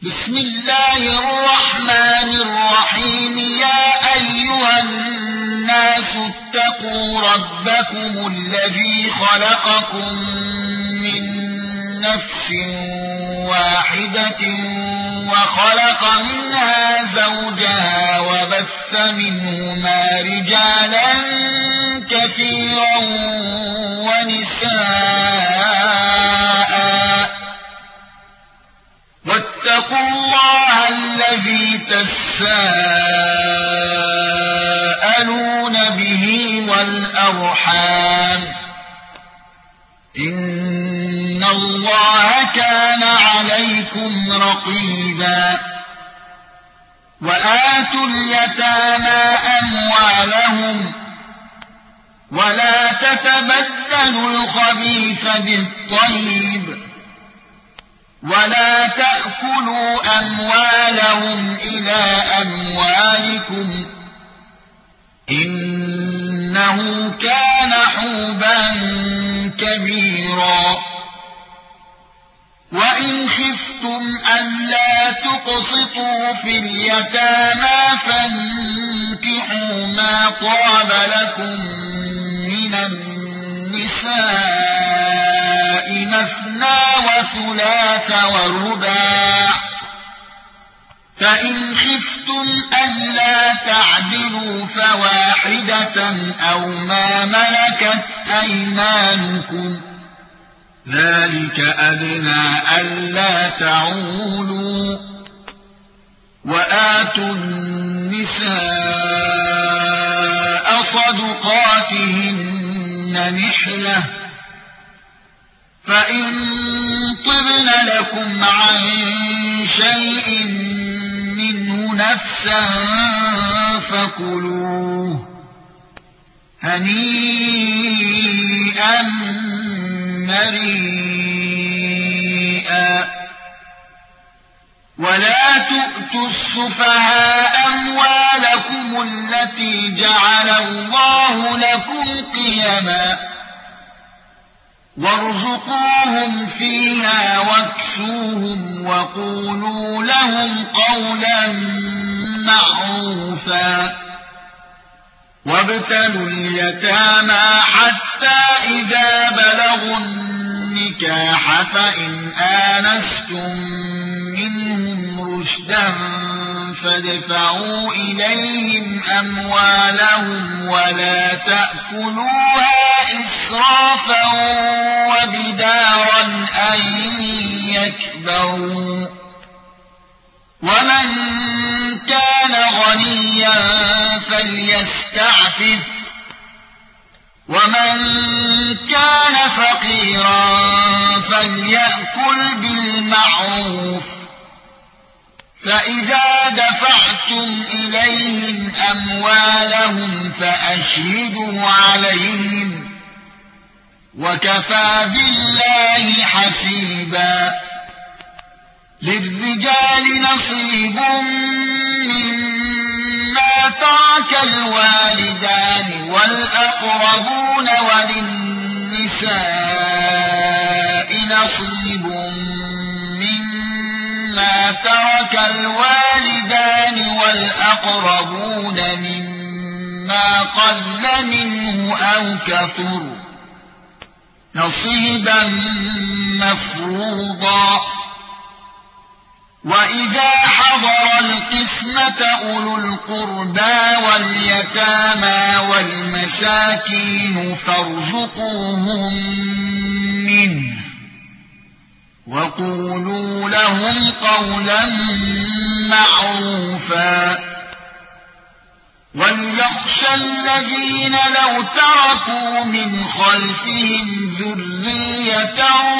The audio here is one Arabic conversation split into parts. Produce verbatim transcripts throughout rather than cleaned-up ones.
بسم الله الرحمن الرحيم يا أيها الناس اتقوا ربكم الذي خلقكم من نفس واحدة وخلق منها زوجها وبث منهما رجالا كثيرا ونساء واتقوا الله الذي تساءلون به والأرحام إن الله كان عليكم رقيبا وآتوا اليتامى أموالهم ولا تتبدلوا الخبيث بالطيب ولا تأكلوا أموالهم إلى أموالكم إنه كان حوبا كبيرا وإن خفتم ألا تقسطوا في اليتامى فانكحوا ما طاب لكم من النساء مثنى وثلاث ورباع فإن خفتم ألا تعدلوا فواحدة أو ما ملكت أيمانكم ذلك أدنى ألا تعولوا وآتوا النساء صدقاتهن نحلة فإن طبن لكم عن شيء منه نفسا فكلوه هنيئا مريئا ولا تؤتوا السفهاء أموالكم التي جعل الله لكم قيما وارزقوهم فيها واكسوهم وقولوا لهم قولا معروفا وابتلوا اليتامى حتى إذا بلغوا النكاح فإن آنستم منهم رشدا فادفعوا إليهم أموالهم ولا تأكلوها إسرافا وبدارا أن يكبروا ومن كان غنيا فليستعفف ومن كان فقيرا فليأكل بالمعروف فإذا دفعتم إليهم أموالهم فأشهدوا عليهم وكفى بالله حسيبا للرجال نصيب مما ترك الوالدان والأقربون وللنساء نصيب مما ترك الوالدان والأقربون مما قل منه أو كثر نصيبا مفروضا وإذا حضر القسمة أولو القربى واليتامى والمساكين فارزقوهم منه وقولوا لهم قولا معروفا وليخشى الذين لو تركوا من خلفهم ذرية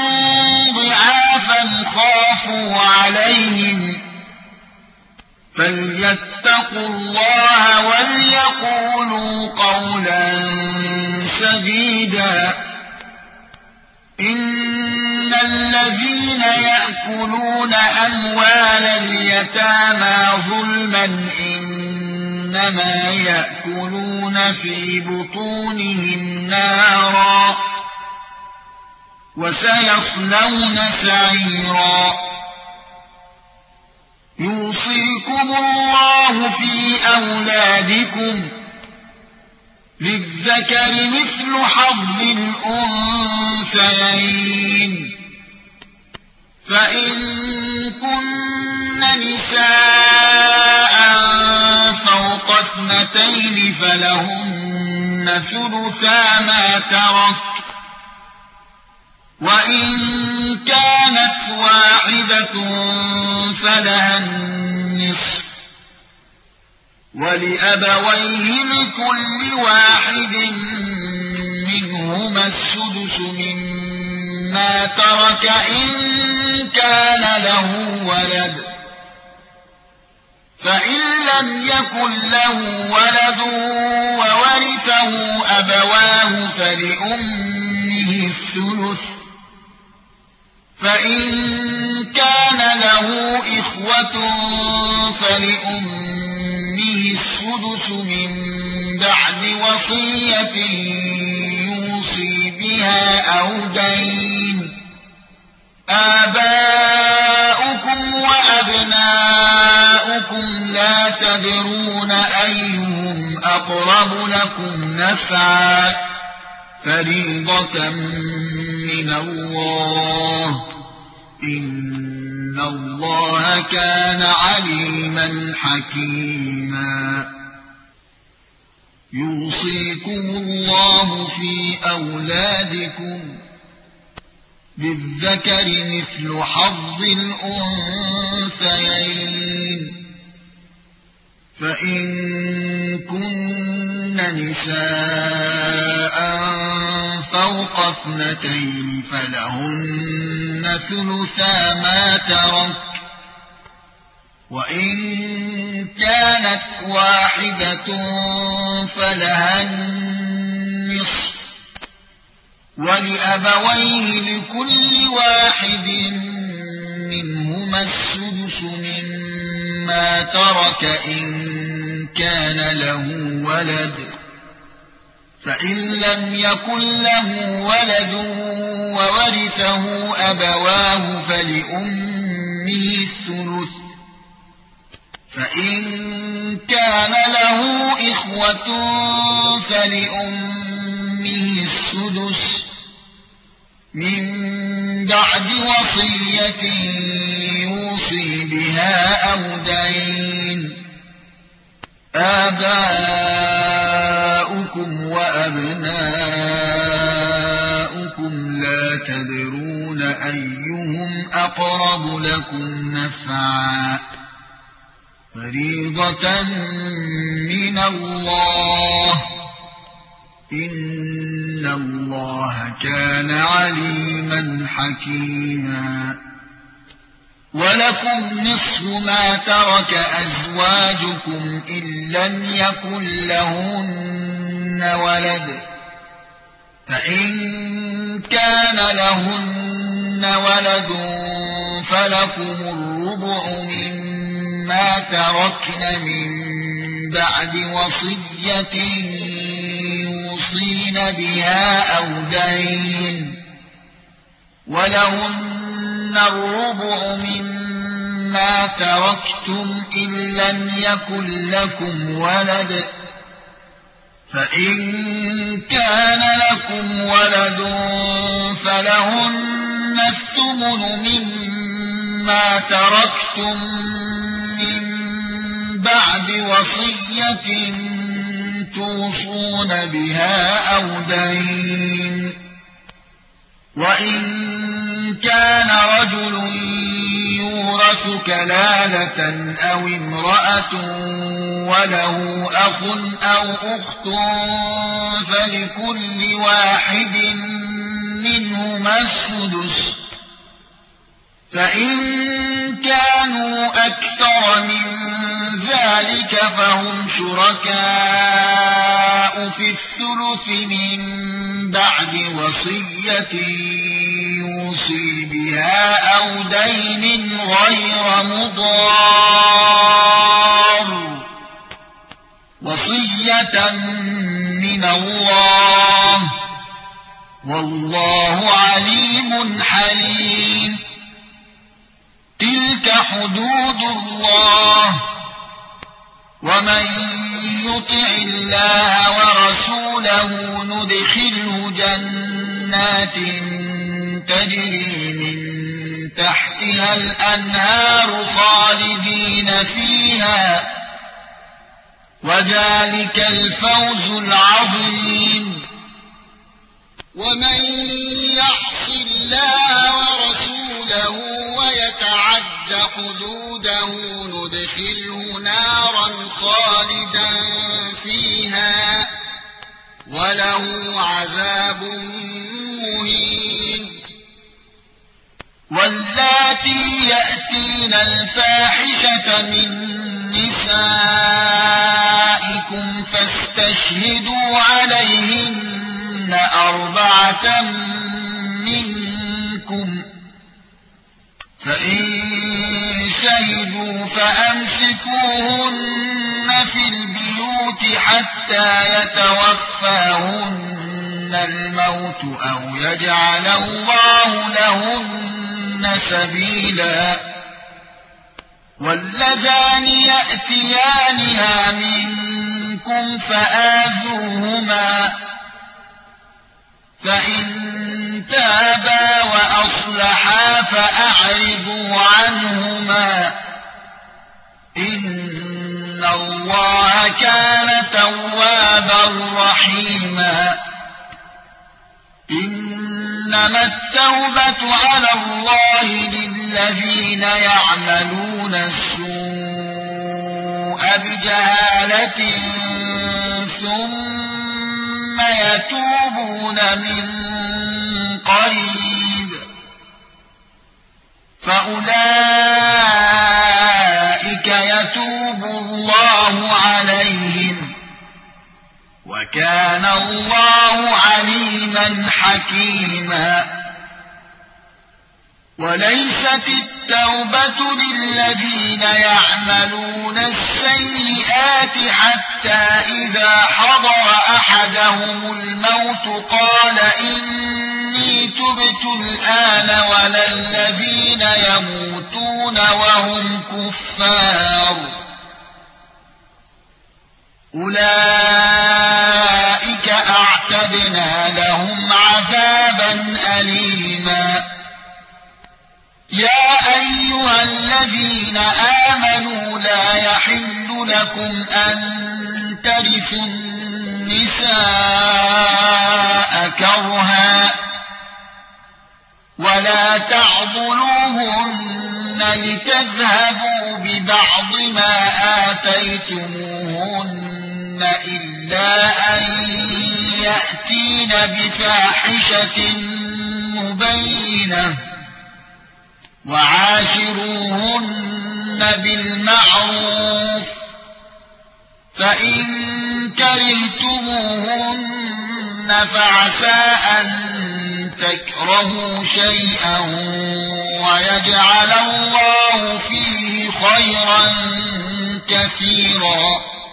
ضعافا خافوا عليهم فليتقوا الله وليقولوا قولا سديدا إن الذين يأكلون أموال اليتامى ظلما إنما يأكلون في بطونهم نارا وسيصلون سعيرا أولادكم للذكر مثل حظ الأنثيين فإن كن نساء فوق اثنتين فلهن ثلثا ما ترك وإن كانت واحدة فلها النصف ولأبويه لكل واحد منهما السدس مما ترك إن كان له ولد فإن لم يكن له ولد وورثه أبواه فلأمه الثلث فإن كان له إخوة فلأمه السدس من بعد وصية يوصي بها أو دين آباؤكم وأبناؤكم لا تدرون أيهم أقرب لكم نفعا فريضة من الله إن الله كان عليما حكيما يوصيكم الله في أولادكم للذكر مثل حظ الأنثيين فإن كن نساء فوق اثنتين فلهن ثلثا ما ترك وإن كانت واحدة فلها النصف ولأبويه لكل واحد منهما السدس مما ترك إن كان له ولد فإن لم يكن له ولد وورثه أبواه فلأمه الثلث فإن كان له إخوة فلأمه السدس من بعد وصية يوصي بها أو دين آباؤكم وأبناؤكم لا تدرون أيهم أقرب لكم نفعا فريضة من الله إن الله كان عليما حكيما ولكم نصف ما ترك أزواجكم إن لم يكن لهن ولد فإن كان لهن ولد فلكم الربع مما تركن من بعد وصية يوصين بها أو دين ولهن الربع مما تركتم إن لم يكن لكم ولد فإن كان لكم ولد فلهن الثمن مما تركتم من بعد وصية توصون بها أو دين وإن كان رجل يورث كلالة أو امرأة وله أخ أو أخت فلكل واحد منهما السدس فإن كانوا أكثر من ذلك فهم شركاء في الثلث من بعد وصية يوصي بها أو دين غير مضار وصية من الله والله عليم حليم تلك حدود الله ومن يطع الله ورسوله ندخله جنات تجري من تحتها الأنهار خالدين فيها وذلك الفوز العظيم. ومن يعص الله ورسوله ويتعد حدوده ندخله نارا خالدا فيها وله عذاب مهين. واللاتي يأتين الفاحشة من نسائكم فاستشهدوا عليهن أربعة منكم فإن شهدوا فأمسكوهن في البيوت حتى يتوفاهن الموت أو يجعل الله لهن سبيلا. واللذان يأتيانها منكم فآذوهما فإن تابا وأصلحا فأعرضوا عنهما إن الله كان توابا رحيما. إنما التوبة على الله للذين يعملون السوء بجهالة ثم يتوبون من قريب فأولئك يتوب الله عليهم وكان الله عليما حكيما. وليست التوبة للذين يعملون السيئات حتى إذا حضر أحدهم الموت قال إني تبت الآن ولا الذين يموتون وهم كفار أولئك أعتدنا لهم عذابا أليما. يا أيها الذين آمنوا لا يحل لكم أن ترثوا النساء كرها ولا تعضلوهن لتذهبوا ببعض ما آتيتموهن إلا أن يأتين بفاحشة مبينة وعاشروهن بالمعروف فإن كرهتموهن فعسى أن تكرهوا شيئا ويجعل الله فيه خيرا كثيرا.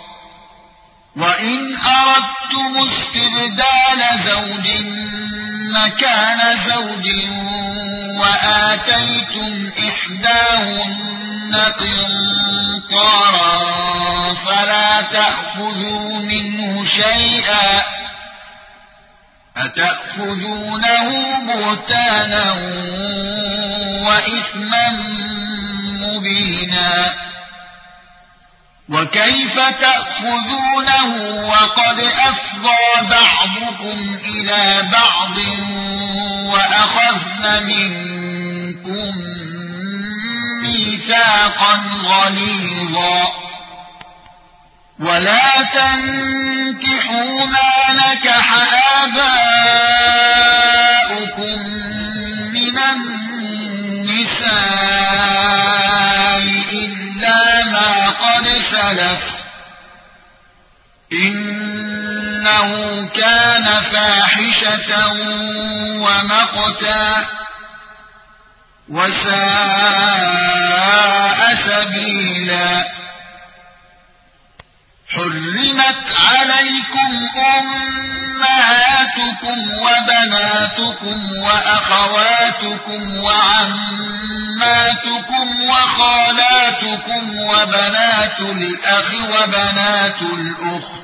وإن أردتم استبدال زوج مكان زوج وآتيتم إحداهن قنطارا فلا تأخذوا منه شيئا أتأخذونه بهتانا وإثما مبينا. وكيف تأخذونه وقد أفضى بعضكم إلى بعض وأخذن منكم ميثاقا غليظا. ولا تنكحوا ما نكح آباؤكم من النساء إلا ما قد سلف إنه كان فاحشة ومقتا وساء سبيلا. حرمت عليكم أمهاتكم وبناتكم وأخواتكم وعماتكم وخالاتكم وأخواتكم وبنات الأخ وبنات الأخت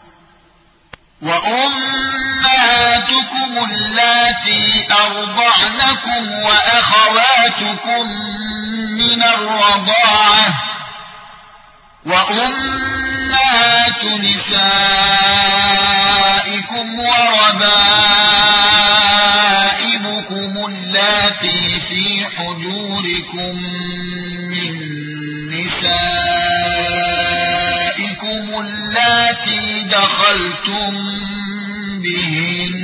وأمهاتكم اللاتي أرضعنكم وأخواتكم من الرضاعة وأمهات نسائكم وربائبكم اللاتي في حجوركم من نسائكم اللاتي دخلتم بهن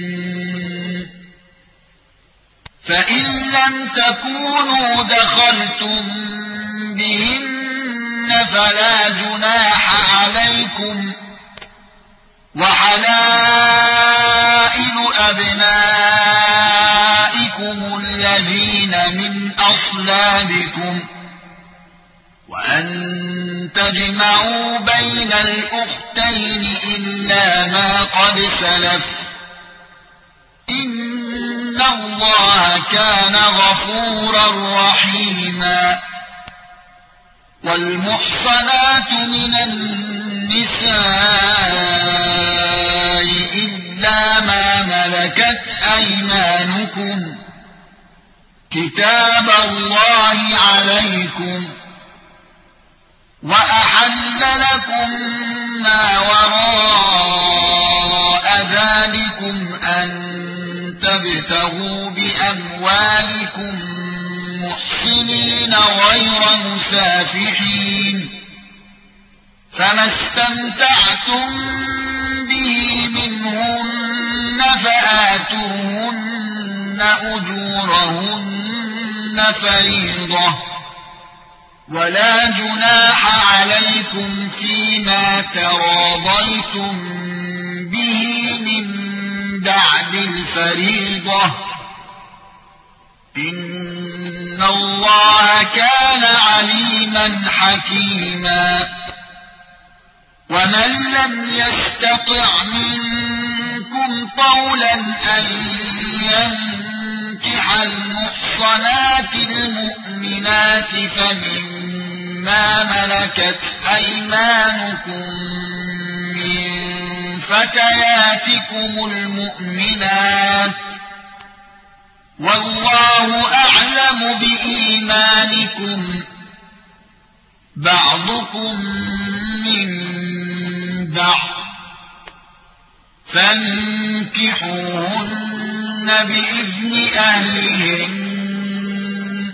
فإن لم تكونوا دخلتم بهن فلا جناح عليكم وحلائل أبنائكم الذين من أصلابكم وأن تجمعوا بين الأختين إلا ما قد سلف إن الله كان غفورا رحيما والمحصنات من النساء إلا ما ملكت أيمانكم كتاب الله عليكم وأحل لكم ما وراء ذلكم أن تبتغوا بأموالكم محسنين غير مسافحين فما استمتعتم به منهن فآتوهن أجورهن فريضة ولا جناح عليكم فيما تراضيتم به من بعد الفريضة إن الله كان عليما حكيما ومن لم يستطع منكم طولا أن ينكح المحصنات المؤمنات فمما ملكت أيمانكم من فتياتكم المؤمنات والله أعلم بإيمانكم بعضكم من بعض فانكحوهن بإذن أهلهن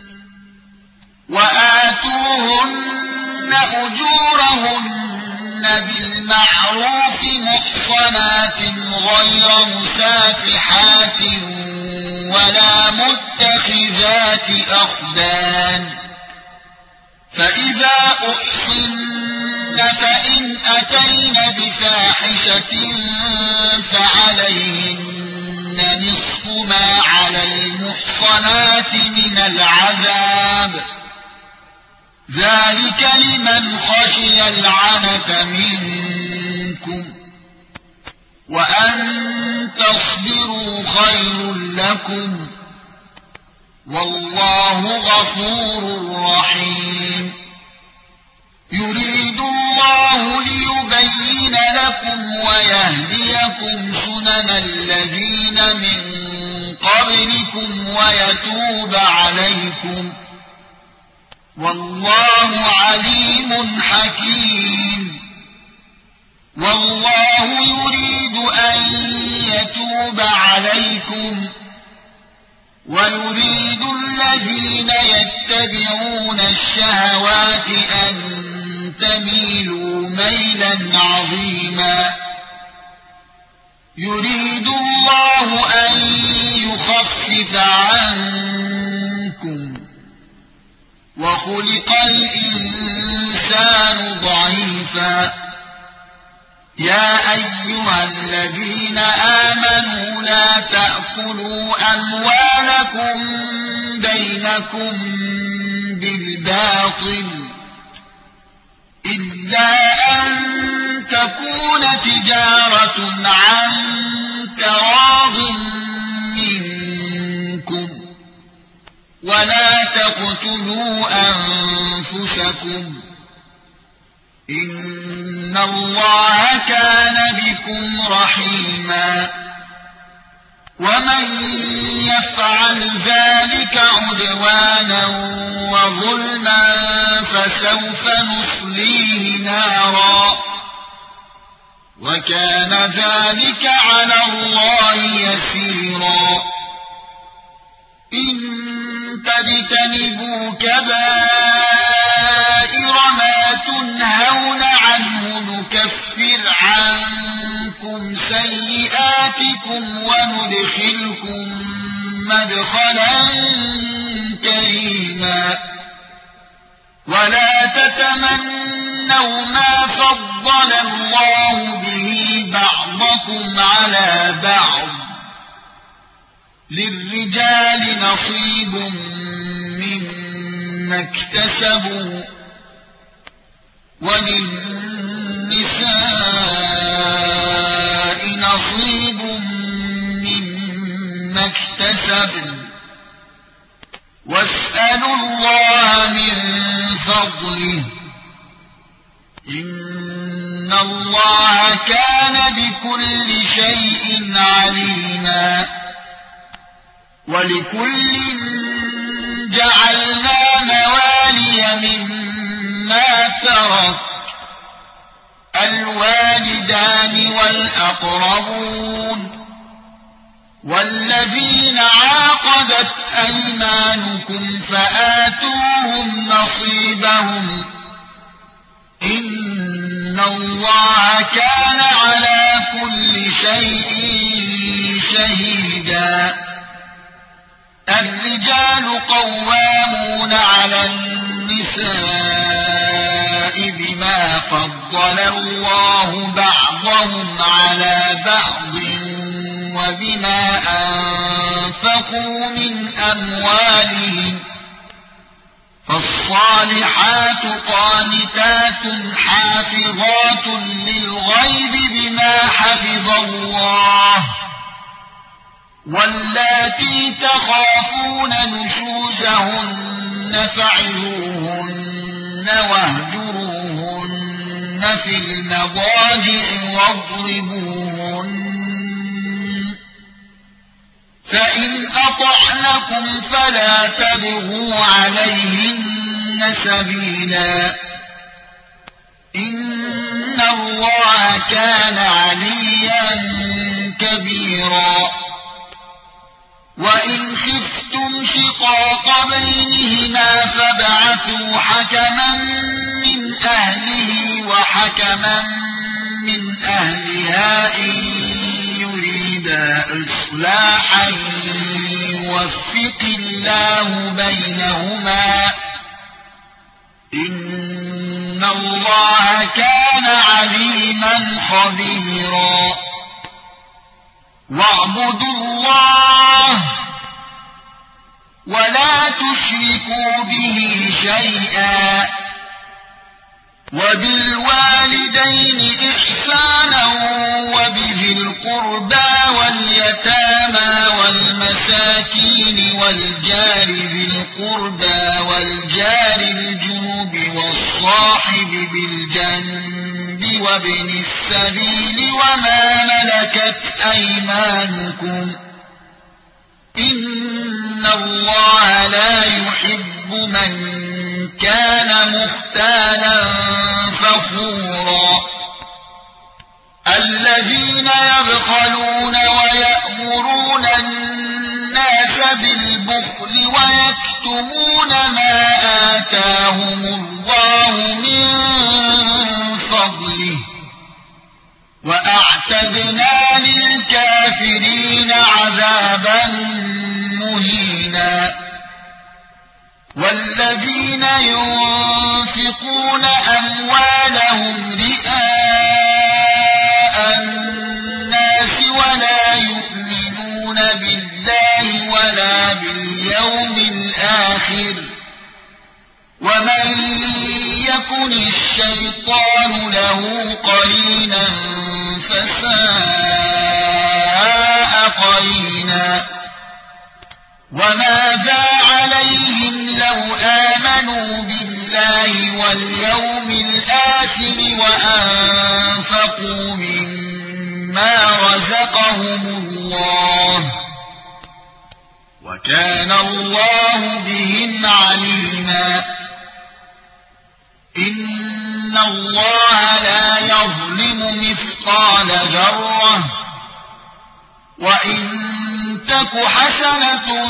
وآتوهن أجورهن بالمعروف محصنات غير مسافحات ولا متخذات أخدان فإذا أحصن فإن أتين بفاحشة فعليهن نصف ما على المحصنات من العذاب ذلك لمن خشي العنت منكم وأن تصبروا خير لكم والله غفور رحيم يريد الله ليبين لكم ويهديكم سنن الذين من قبلكم ويتوب عليكم والله عليم حكيم والله يريد أن يتوب عليكم ويريد الذين يتبعون الشهوات أن تميلوا ميلا عظيما يريد الله أن يخفف عنكم وخلق الإنسان ضعيفا يا أيها الذين آمنوا لا تأكلوا أموالكم بينكم بالباطل إلا أن تكون تجارة عن تراض منكم ولا تقتلوا أنفسكم أنفسكم إن الله كان بكم رحيما ومن يفعل ذلك عدوانا وظلما فسوف نصليه نارا وكان ذلك على الله يسيرا إن تجتنبوا كبائر ما تنهون عنه نكفر عنكم سيئاتكم وندخلكم مدخلا كريما ولا تتمنوا ما فضل الله به بعضكم على بعض للرجال نصيب مما اكتسبوا وللنساء نصيب مما اكتسبن واسألوا الله من فضله إن الله كان بكل شيء عليما ولكل جعلنا موالي مما ترك الوالدان والأقربون والذين عاقدت أيمانكم فآتوهم نصيبهم إن الله كان على كل شيء شهيدا الرجال قوامون على النساء بما فضل الله بعضهم على بعض وبما أنفقوا من أموالهم فالصالحات قانتات حافظات للغيب بما حفظ الله واللاتي تخافون نشوزهن فعظوهن واهجروهن في المضاجع واضربوهن فإن أطعنكم فلا تبغوا عليهن سبيلا إن الله كان عليا كبيرا وإن خفتم شقاق بينهما فابعثوا حكما من أهله وحكما من أهلها إن يريدا إصلاحا يوفق الله بينهما إن الله كان عليما خبيرا واعبدوا الله ولا تشركوا به شيئا وبالوالدين إحسانا وبذي القربى واليتامى والمساكين والجار ذي القربى والجار الجنوب والصاحب بالجنب وابن السبيل وما ملكت أيمانكم إن الله لا يحب من كان مختالا فخورا الذين يبخلون ويأمرون الناس بالبخل ويكتمون ما آتاهم الله من فضله وأعتدنا للكافرين عذابا مهينا والذين ينفقون أموالهم رئاء الناس ولا يؤمنون بالله ولا باليوم الآخر ومن يكن الشيطان له قرينا فساء قرينا وماذا عليهم لو آمنوا بالله واليوم الآخر وأنفقوا مما رزقهم الله وكان الله بهم عليما إن الله لا يظلم مثقال ذرة وإن تك حسنة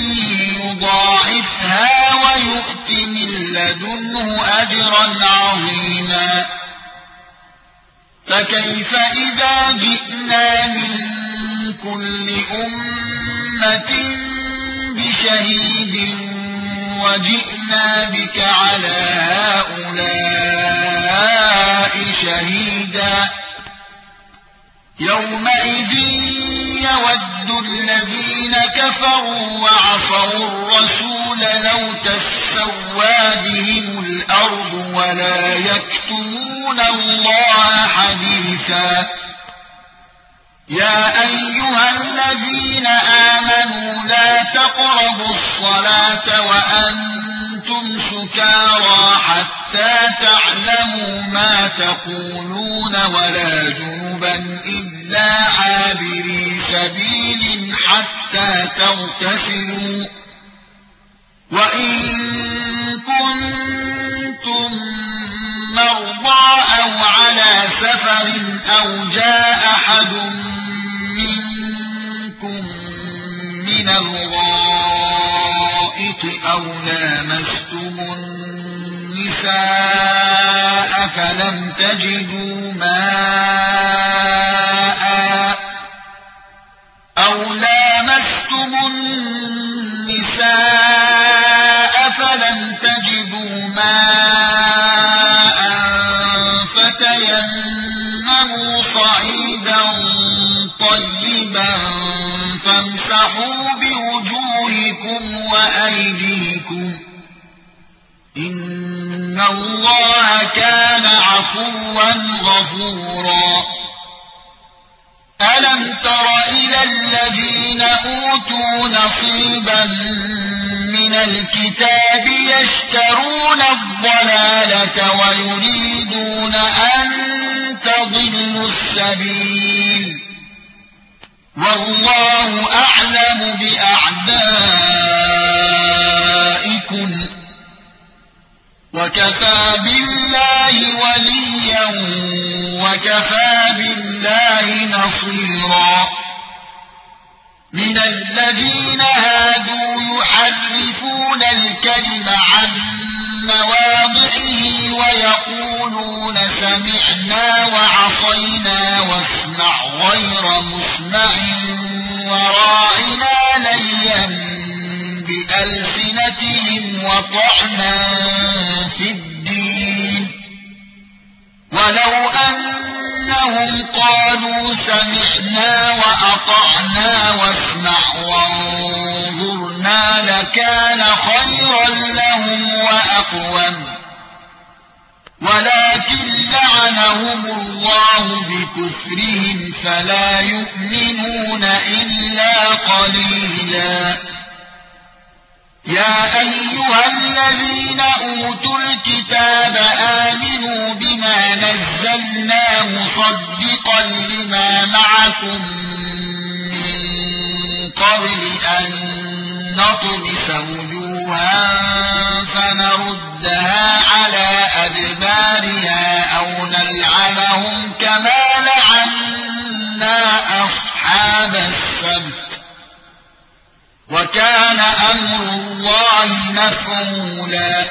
يضاعفها ويؤت من لدنه أجرا عظيما فكيف إذا جئنا من كل أمة بشهيد وجئنا بك على هؤلاء شهيدا يومئذ يود الذين كفروا وعصوا الرسول لو تسوى بهم الأرض ولا يكتمون الله حديثا يا أيها الذين آمنوا لا تقربوا الصلاة وأنتم سكارى حتى تعلموا ما تقولون ولا جنبا إلا عابري سبيل حتى تغتسلوا وإن كنتم مرضى أو على سفر أو جاء أحد منكم من الغائط أو لامستم النساء فلم تجدوا ماء أو لامستم النساء فلم تجدوا ماء فتيمموا صعيدا طيبا فامسحوا بوجوهكم وأيديكم إن الله كان عفوا غفورا ألم تر إلى الذين أوتوا نصيبا من الكتاب يشترون الضلالة ويريدون أن تضلوا السبيل والله أعلم بأعدائكم وكفى بالله وليا وكفى بالله نصيرا من الذين هادوا يحرفون الكلم عن مواضعه ويقولون سمعنا وعصينا واسمع غير مسمع وراعنا ليا بألسنتهم وطعنا في الدين ولو أنهم قالوا سمعنا وأطعنا واسمع وانظرنا لكان خيرا لهم وأقوم ولكن لعنهم الله بكفرهم فلا يؤمنون إلا قليلا يا أيها الذين أوتوا الكتاب آمنوا بما نزلنا مصدقا لما معكم من قبل أن نطمس وجوها فنردها على أدبارها أو نلعنهم كما لعنا أصحاب السبت وكان أمر الله مفعولا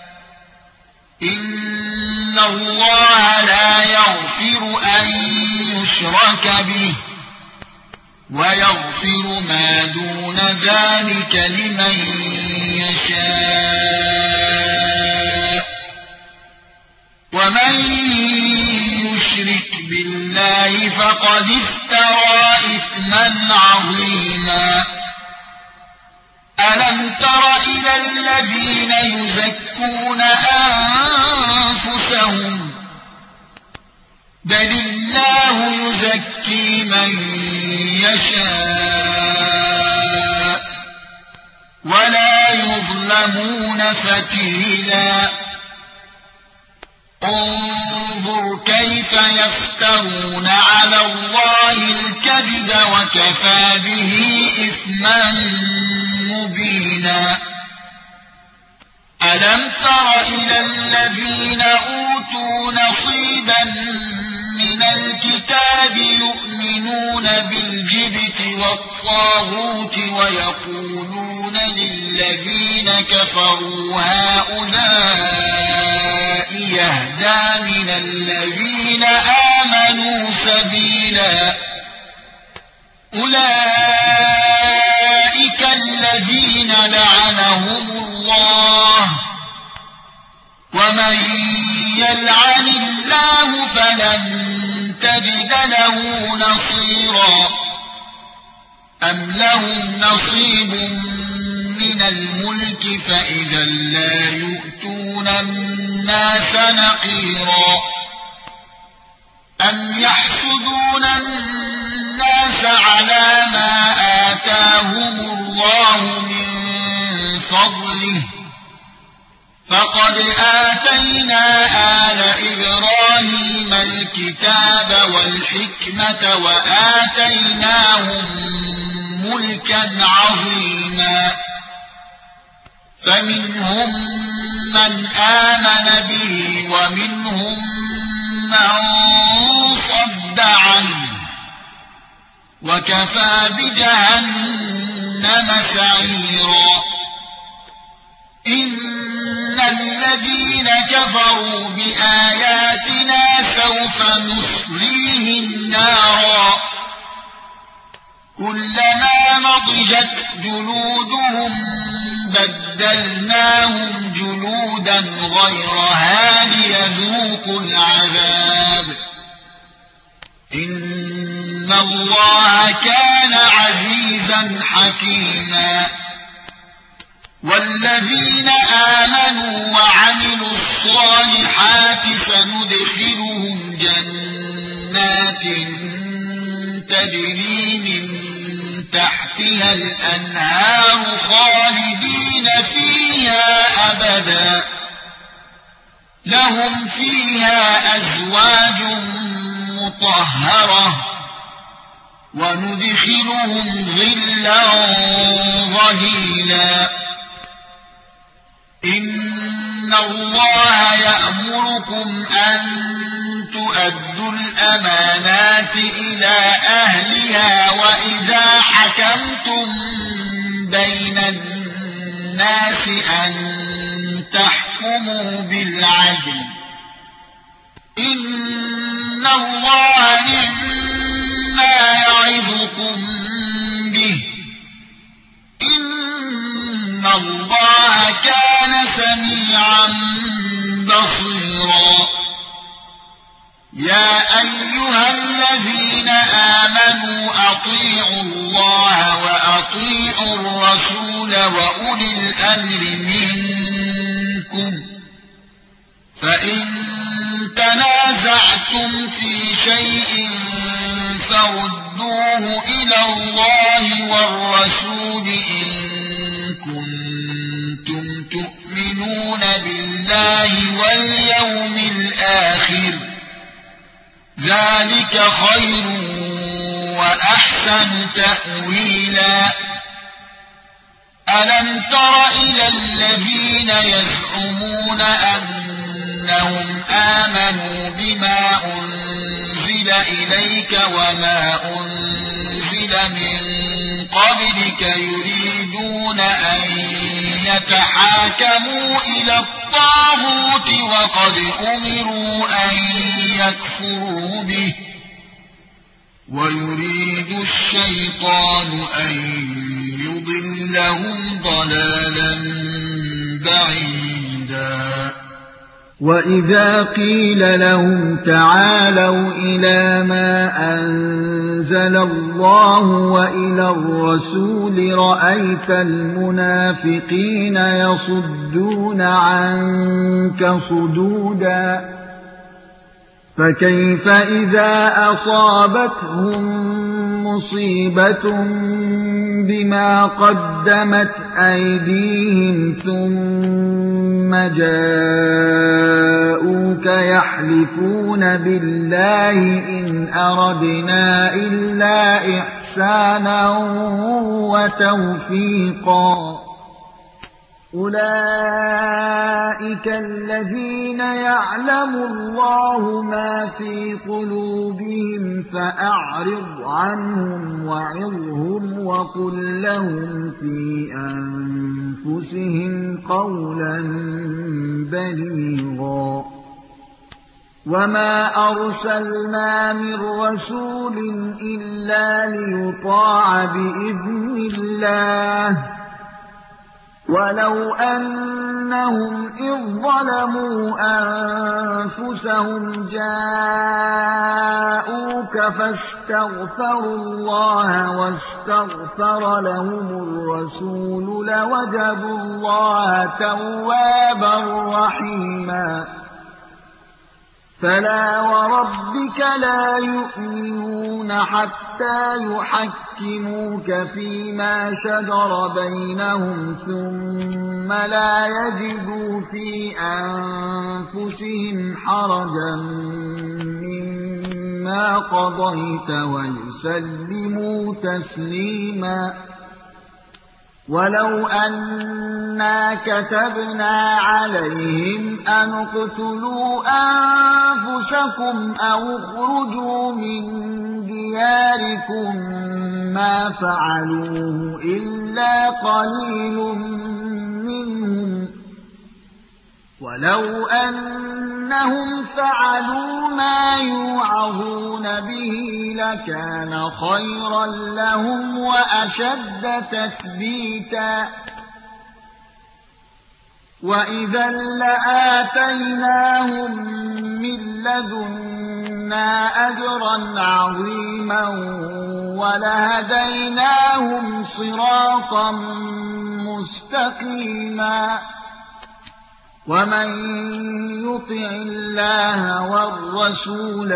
إن الله لا يغفر أن يشرك به ويغفر ما دون ذلك لمن يشاء ومن يشرك بالله فقد افترى إثما عظيما ألم تر إلى الذين يزكون أنفسهم بل الله يزكي من يشاء ولا يظلمون فتيلا يفترون على الله الكذب وكفى به إثما مبينا ألم تر إلى الذين أوتوا نصيبا من الكتاب يؤمنون بالجبت والطاغوت ويقولون للذين كفروا هؤلاء يهدى من الذين آمنوا سبيلا أولئك الذين لعنهم الله ومن يلعن الله فلن تجد له نصيرا أم لهم نصيب من الملك فإذا لا يؤتون الناس نقيرا أم يحسدون الناس على ما آتاهم الله من فضله فقد آتينا آل إبراهيم الكتاب والحكمة وآتيناهم ملكا عظيما فمنهم من آمن به ومنهم من صد عنه وكفى بجهنم سعيرا إن الذين كفروا بآياتنا سوف نصليهم نارا كلما نضجت جلودهم بدلناهم جلودا غيرها ليذوقوا العذاب إن الله كان عزيزا حكيما والذين آمنوا وعملوا الصالحات سندخلهم جنات تجري من تحتها الأنهار خالدين فيها أبدا لهم فيها أزواج مطهرة وندخلهم ظلا ظليلا إن الله يأمركم أن تؤدوا الأمانات إلى أهلها وإذا حكمتم بين الناس أن تحكموا بالعدل إن الله مما يعظكم به إن الله كان سميعا بصيرا يا أيها الذين آمنوا أطيعوا الله وأطيعوا الرسول وأولي الأمر منكم فإن تنازعتم في شيء فردوه إلى الله والرسول إن كنتم تؤمنون بالله واليوم الآخر ذلك خير وأحسن تأويلا ألم تر إلى الذين يزعمون أنهم آمنوا بما أنزل إليك وما أنزل من قبلك يريدون أن يتحاكموا إلى الطاغوت وقد أمروا أن يكفروا به ويريد الشيطان أن يضلهم ضلالا بعيدا وَإِذَا قِيلَ لَهُمْ تَعَالَوْا إِلَى مَا أَنزَلَ اللَّهُ وَإِلَى الرَّسُولِ رَأَيْتَ الْمُنَافِقِينَ يَصُدُّونَ عَنكَ صُدُودًا فَكَيْفَ إِذَا أَصَابَتْهُم مُّصِيبَةٌ بِمَا قَدَّمَتْ أَيْدِيهِمْ ثُمَّ جَاءُوكَ سيحلفون بالله إن أردنا إلا إحسانا وتوفيقا أولئك الذين يعلم الله ما في قلوبهم فأعرض عنهم وعظهم وقل لهم في أنفسهم قولا بليغا وما أرسلنا من رسول إلا ليطاع بإذن الله ولو أنهم إذ ظلموا أنفسهم جاءوك فاستغفروا الله واستغفر لهم الرسول لوجدوا الله توابا رحيما فلا وربك لا يؤمنون حتى يحكموك فيما شجر بينهم ثم لا يجدوا في أنفسهم حرجا مما قضيت ويسلموا تسليما ولو أنا كتبنا عليهم أن اقتلوا أنفسكم أو اخرجوا من دياركم ما فعلوه إلا قليل منهم ولو أنهم فعلوا ما يوعظون به لكان خيرا لهم وأشد تثبيتا وإذا لآتيناهم من لدنا أجرا عظيما ولهديناهم صراطا مستقيما ومن يطع الله والرسول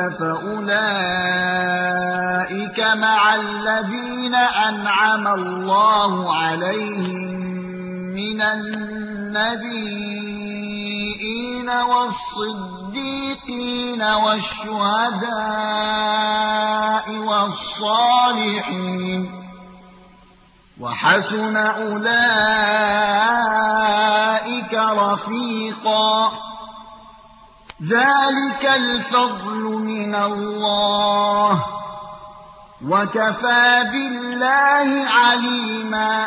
فأولئك مع الذين أنعم الله عليهم من النبيين والصديقين والشهداء والصالحين وحسن أولئك رفيقا ذلك الفضل من الله وكفى بالله عليما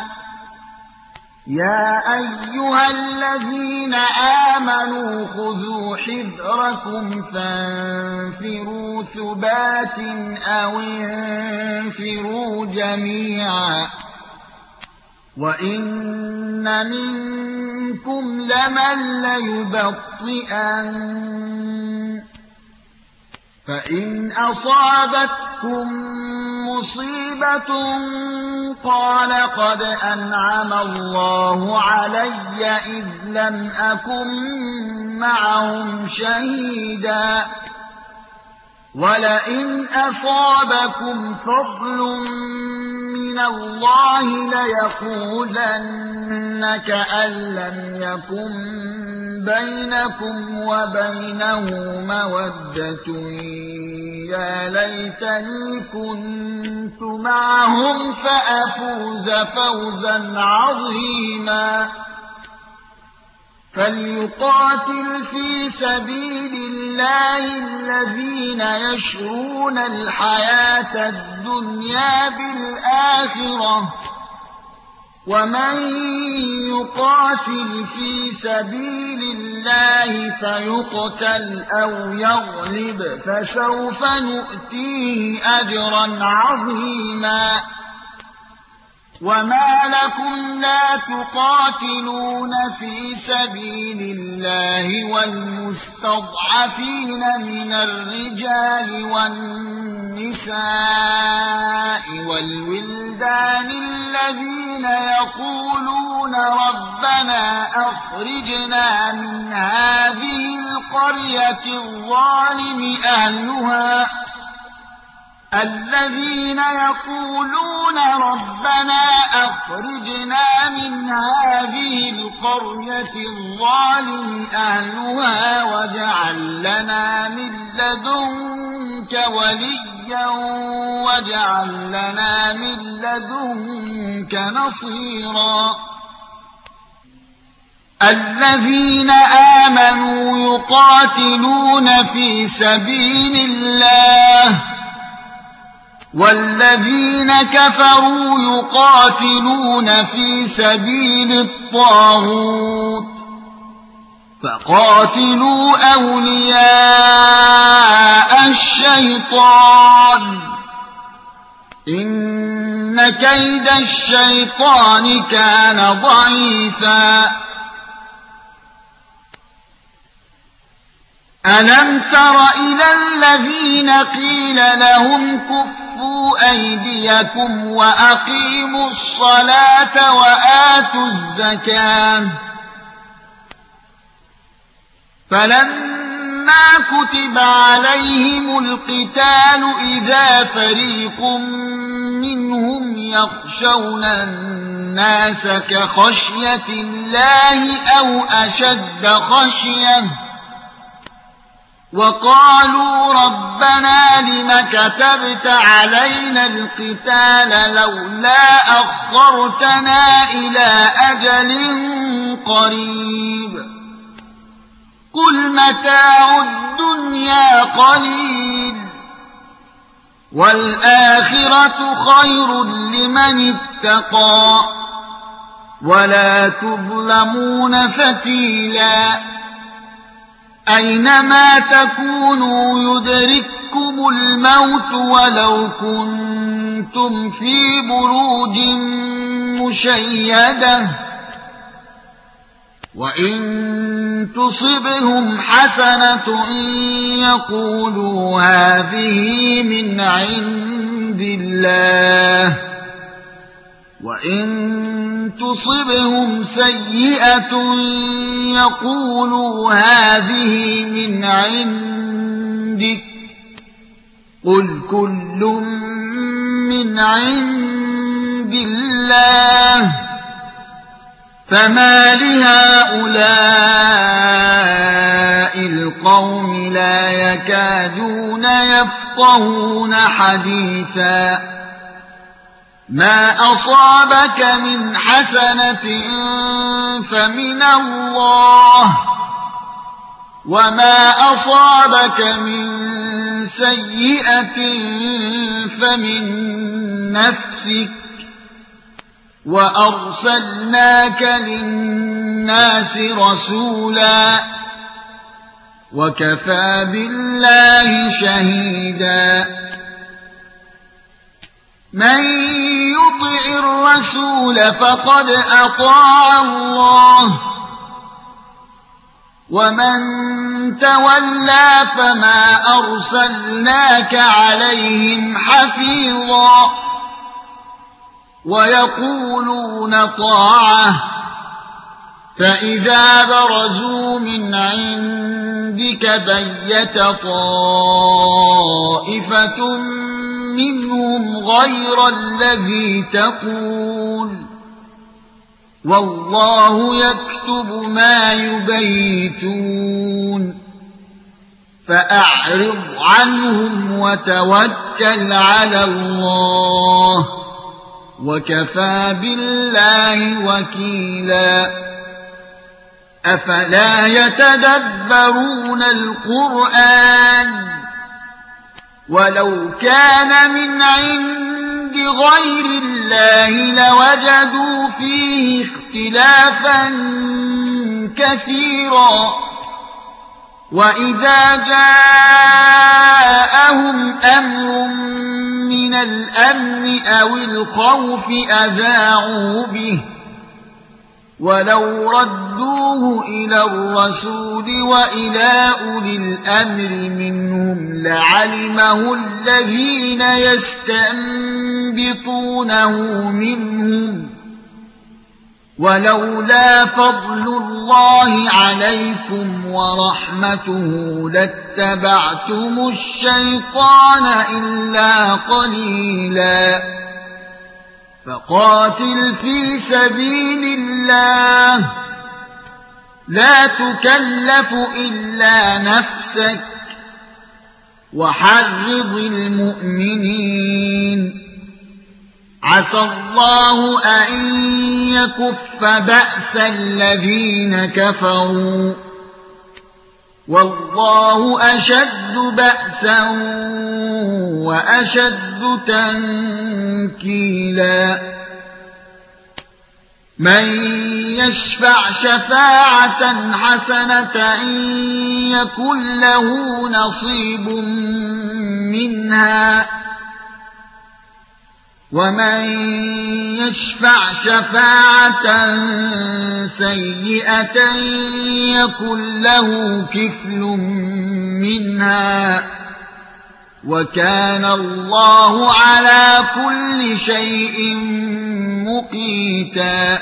يا أيها الذين آمنوا خذوا حذركم فانفروا ثبات أو انفروا جميعا وإن منكم لمن ليبطئن فإن أصابتكم مصيبة قال قد أنعم الله علي إذ لم أكن معهم شهيدا ولئن أصابكم فضل من الله ليقولن كأن لم يكن بينكم وبينه مودة يا ليتني كنت معهم فأفوز فوزا عظيما فليقاتل في سبيل الله الذين يشرون الحياة الدنيا بالآخرة ومن يقاتل في سبيل الله فيقتل أو يغلب فسوف نؤتيه أجرا عظيما وما لكم لا تقاتلون في سبيل الله والمستضعفين من الرجال والنساء والولدان الذين يقولون ربنا أخرجنا من هذه القرية الظالم أهلها الذين يقولون ربنا أخرجنا من هذه القرية الظالم أهلها واجعل لنا من لدنك وليا واجعل لنا من لدنك نصيرا الذين آمنوا يقاتلون في سبيل الله والذين كفروا يقاتلون في سبيل الطاغوت فقاتلوا أولياء الشيطان إن كيد الشيطان كان ضعيفا ألم تر إلى الذين قيل لهم كفوا أيديكم وأقيموا الصلاة وآتوا الزكاة فلما كتب عليهم القتال إذا فريق منهم يخشون الناس كخشية الله أو أشد خشية وقالوا ربنا لم كتبت علينا القتال لولا أخرتنا إلى أجل قريب قل متاع الدنيا قليل والآخرة خير لمن اتقى ولا تظلمون فتيلا أينما تكونوا يدرككم الموت ولو كنتم في بروج مشيدة وإن تصبهم حسنة يقولوا هذه من عند الله وإن تصبهم سيئة يقولوا هذه من عندك قل كل من عند الله فما لهؤلاء القوم لا يكادون يفقهون حديثا ما أصابك من حسنة فمن الله وما أصابك من سيئة فمن نفسك وأرسلناك للناس رسولا وكفى بالله شهيدا من يطع الرسول فقد أطاع الله ومن تولى فما أرسلناك عليهم حفيظا ويقولون طاعة فإذا برزوا من عندك بيت طائفة منهم غير الذي تقول والله يكتب ما يبيتون فأعرض عنهم وتوكل على الله وكفى بالله وكيلا أفلا يتدبرون القرآن ولو كان من عند غير الله لوجدوا فيه اختلافا كثيرا وإذا جاءهم أمر من الأمن أو الخوف أذاعوا به ولو ردوه إلى الرسول وإلى أولي الأمر منهم لعلمه الذين يستنبطونه منهم ولولا فضل الله عليكم ورحمته لاتبعتم الشيطان إلا قليلا فقاتل في سبيل الله لا تكلف إلا نفسك وحرض المؤمنين عسى الله أن يكف بأس الذين كفروا والله أشد بأسا وأشد تنكيلا من يشفع شفاعة حسنة يكن له نصيب منها ومن يشفع شفاعة سيئة يكن له كفل منها وكان الله على كل شيء مقيتا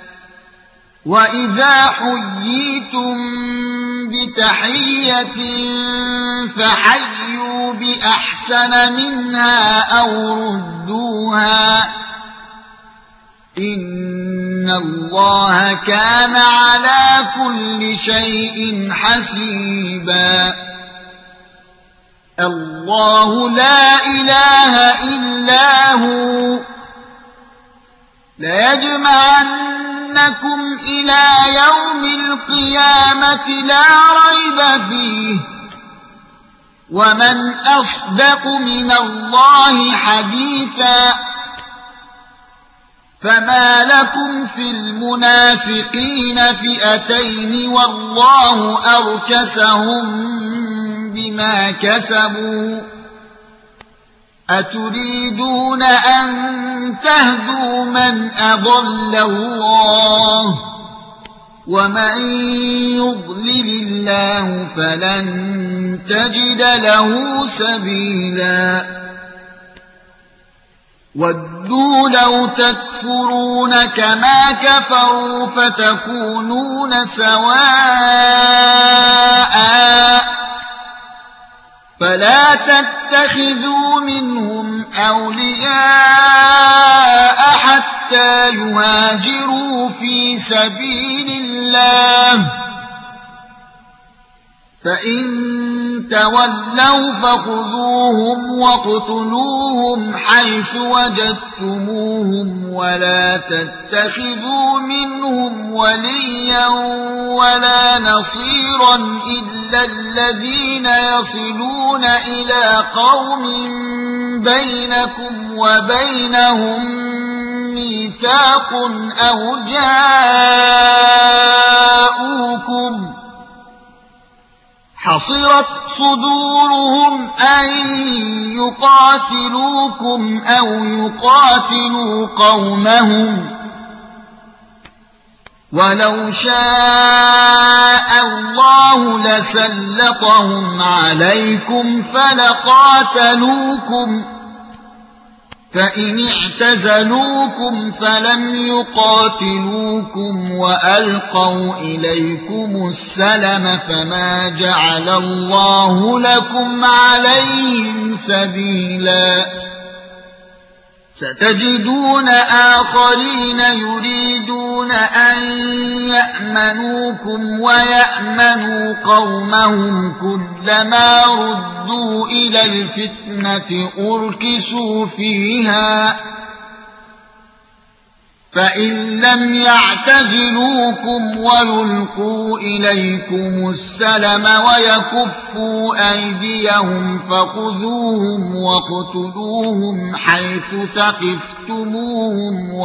وإذا حييتم بتحية فحيوا بأحسن منها أو ردوها إن الله كان على كل شيء حسيبا الله لا إله إلا هو ليجمعنكم إلى يوم القيامة لا ريب فيه ومن أصدق من الله حديثا فما لكم في المنافقين فئتين والله أركسهم بما كسبوا أتريدون أن تهدوا من أضل الله ومن يضلل الله فلن تجد له سبيلا ودوا لو تكفرون كما كفروا فتكونون سواء فلا تتخذوا منهم أولياء حتى يهاجروا في سبيل الله فإن تولوا فخذوهم واقتلوهم حيث وجدتموهم ولا تتخذوا منهم وليا ولا نصيرا إلا الذين يصلون إلى قوم بينكم وبينهم ميثاق أو جاءوكم حصرت صدورهم أن يقاتلوكم أو يقاتلوا قومهم ولو شاء الله لسلطهم عليكم فلقاتلوكم فإن اعتزلوكم فلم يقاتلوكم وألقوا إليكم السلم فما جعل الله لكم عليهم سبيلا ستجدون آخرين يريدون أن يأمنوكم ويأمنوا قومهم كلما ردوا إلى الفتنة أركسوا فيها فإن لم يعتزلوكم ويلقوا إليكم السلم ويكفوا أيديهم فخذوهم واقتلوهم حيث ثقفتموهم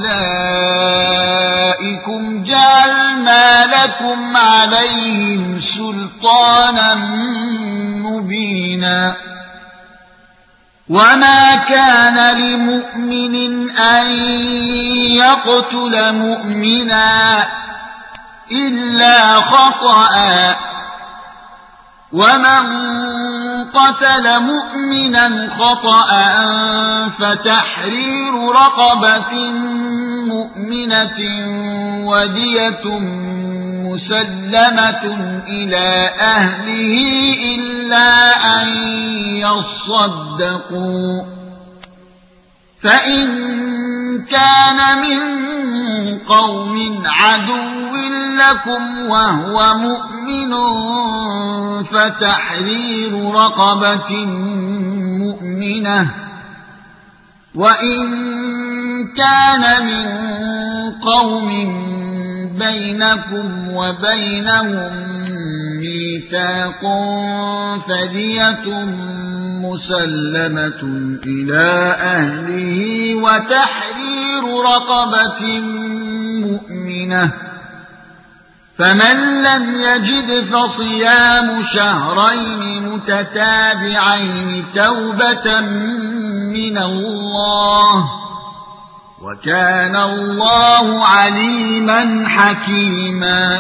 وأولئكم جعلنا لكم عليهم سلطانا مبينا وما كان لمؤمن أن يقتل مؤمنا إلا خطأ ومن قتل مؤمنا خطأ فتحرير رقبة مؤمنة ودية مسلمة إلى أهله إلا أن يصدقوا فإن كان من قوم عدو لكم وهو مؤمن فتحرير رقبة مؤمنة وإن كان من قوم بينكم وبينهم ميثاق فدية مسلمة إلى أهله وتحرير رقبة مؤمنة فمن لم يجد فصيام شهرين متتابعين توبة من الله وكان الله عليما حكيما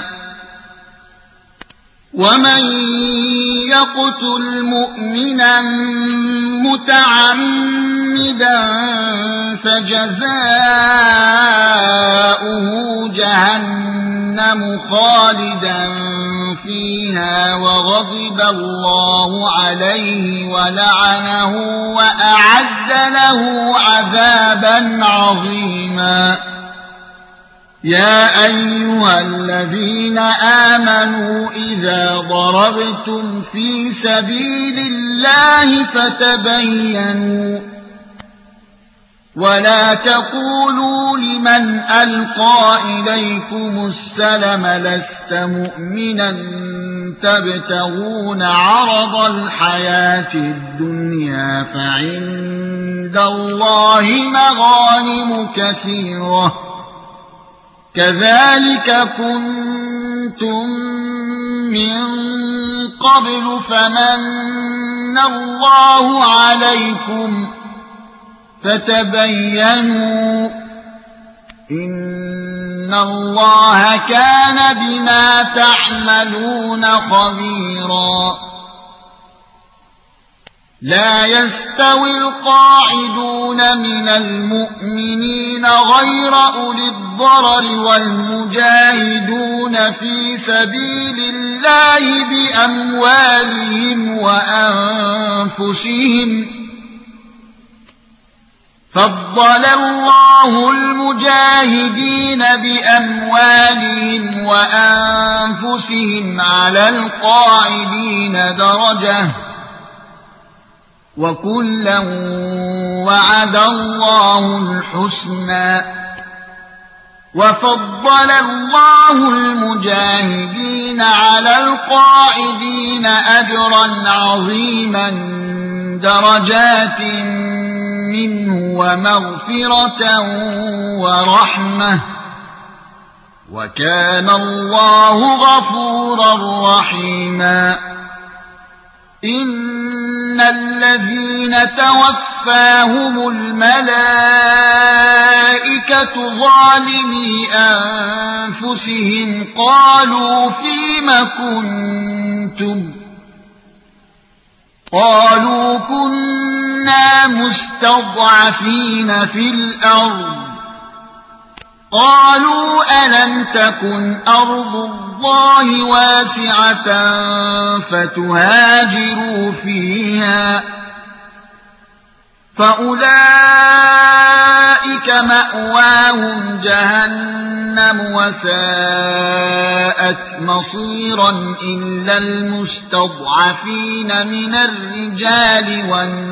ومن يقتل مؤمنا متعمدا فجزاؤه جهنم خالدا فيها وغضب الله عليه ولعنه وأعد له عذابا عظيما يا أيها الذين آمنوا إذا ضربتم في سبيل الله فتبينوا ولا تقولوا لمن ألقى إليكم السلم لست مؤمنا تبتغون عرض الحياة الدنيا فعند الله مغانم كثيرة كذلك كنتم من قبل فمن الله عليكم فتبينوا إن الله كان بما تعملون خبيرا لا يستوي القاعدون من المؤمنين غير أولي الضرر والمجاهدون في سبيل الله بأموالهم وأنفسهم فضل الله المجاهدين بأموالهم وأنفسهم على القاعدين درجة وكلا وعد الله الحسنى وفضل الله المجاهدين على القاعدين أجرا عظيما درجات منه ومغفرة ورحمة وكان الله غفورا رحيما إن الذين توفاهم الملائكة ظالمي أنفسهم قالوا فيم كنتم قالوا كنا مستضعفين في الأرض قالوا ألم تكن أرض الله واسعة فتهاجروا فيها فأولئك مأواهم جهنم وساءت مصيرا إلا المستضعفين من الرجال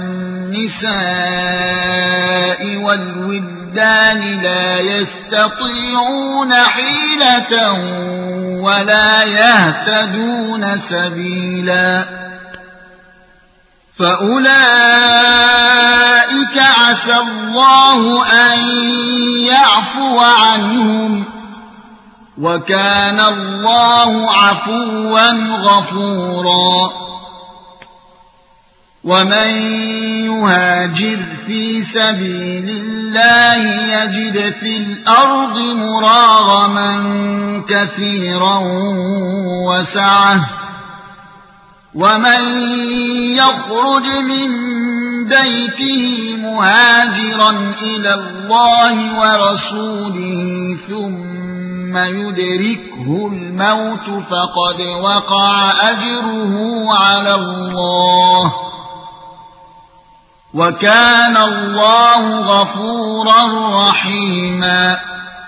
والنساء والولدان لا يستطيعون حيلة ولا يهتدون سبيلا فأولئك عسى الله أن يعفو عنهم وكان الله عفوا غفورا ومن يهاجر في سبيل الله يجد في الأرض مراغما كثيرا وسعة ومن يخرج من بيته مهاجرا إلى الله ورسوله ثم يدركه الموت فقد وقع أجره على الله وكان الله غفورا رحيما.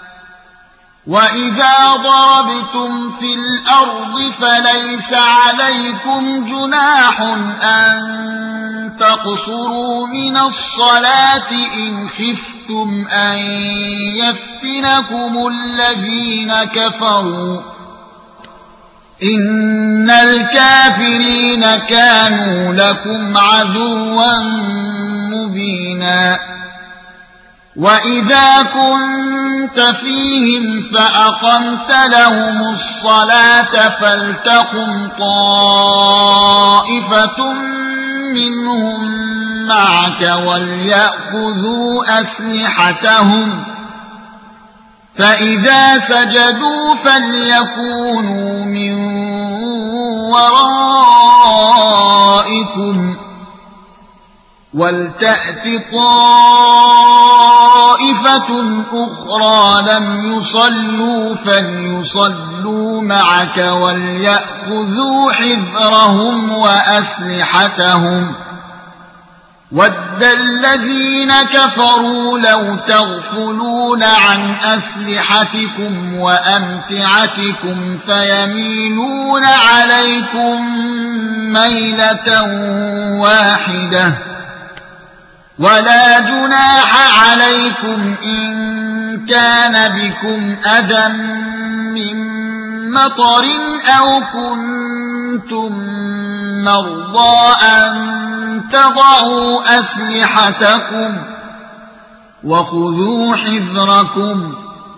وإذا ضربتم في الأرض فليس عليكم جناح أن تقصروا من الصلاة إن خفتم أن يفتنكم الذين كفروا إن الكافرين كانوا لكم عدوا مبينا. وإذا كنت فيهم فأقمت لهم الصلاة فلتقم طائفة منهم معك وليأخذوا أسلحتهم فإذا سجدوا فليكونوا من ورائكم ولتأت طائفة أخرى لم يصلوا فليصلوا معك وليأخذوا حذرهم وأسلحتهم ود الذين كفروا لو تغفلون عن أسلحتكم وأمتعتكم فيميلون عليكم ميلة واحدة ولا جناح عليكم إن كان بكم أذى من مطر أو كنتم مرضى أن تضعوا أسلحتكم وخذوا حذركم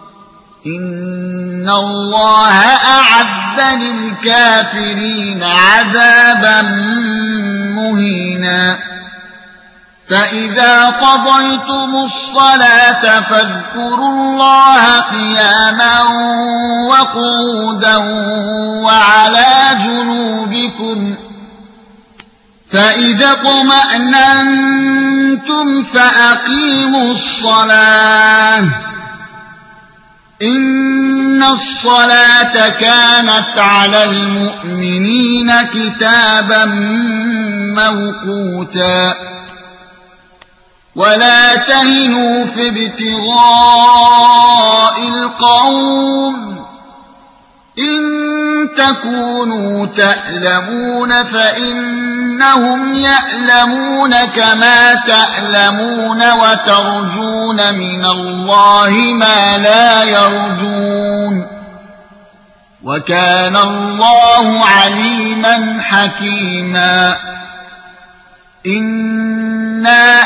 إن الله أعد للكافرين عذابا مهينا. فإذا قضيتم الصلاة فاذكروا الله قياما وقعودا وعلى جنوبكم فإذا اطمأننتم فأقيموا الصلاة إن الصلاة كانت على المؤمنين كتابا موقوتا. ولا تهنوا في ابتغاء القوم إن تكونوا تألمون فإنهم يألمون كما تألمون وترجون من الله ما لا يرجون وكان الله عليما حكيما. إنا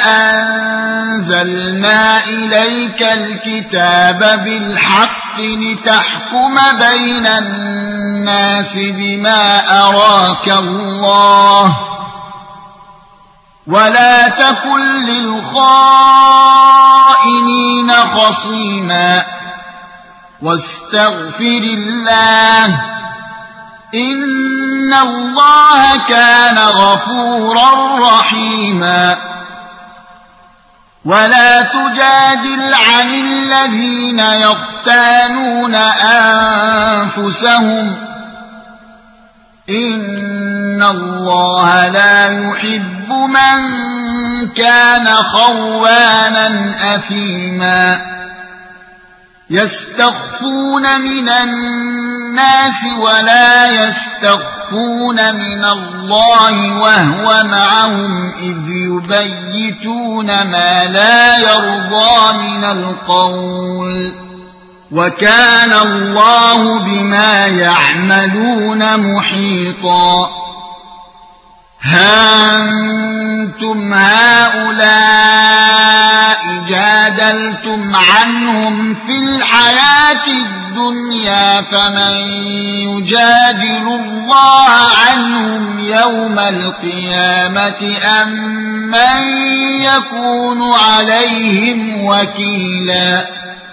أنزلنا إليك الكتاب بالحق لتحكم بين الناس بما أراك الله ولا تكن للخائنين خصيما واستغفر الله إن الله كان غفورا رحيما. ولا تجادل عن الذين يختانون أنفسهم إن الله لا يحب من كان خوانا أثيما. يستخفون من الناس ولا يستخفون من الله وهو معهم إذ يبيتون ما لا يرضى من القول وكان الله بما يعملون محيطا. ها أنتم هؤلاء جادلتم عنهم في الحياة الدنيا فمن يجادل الله عنهم يوم القيامة أم من يكون عليهم وكيلا.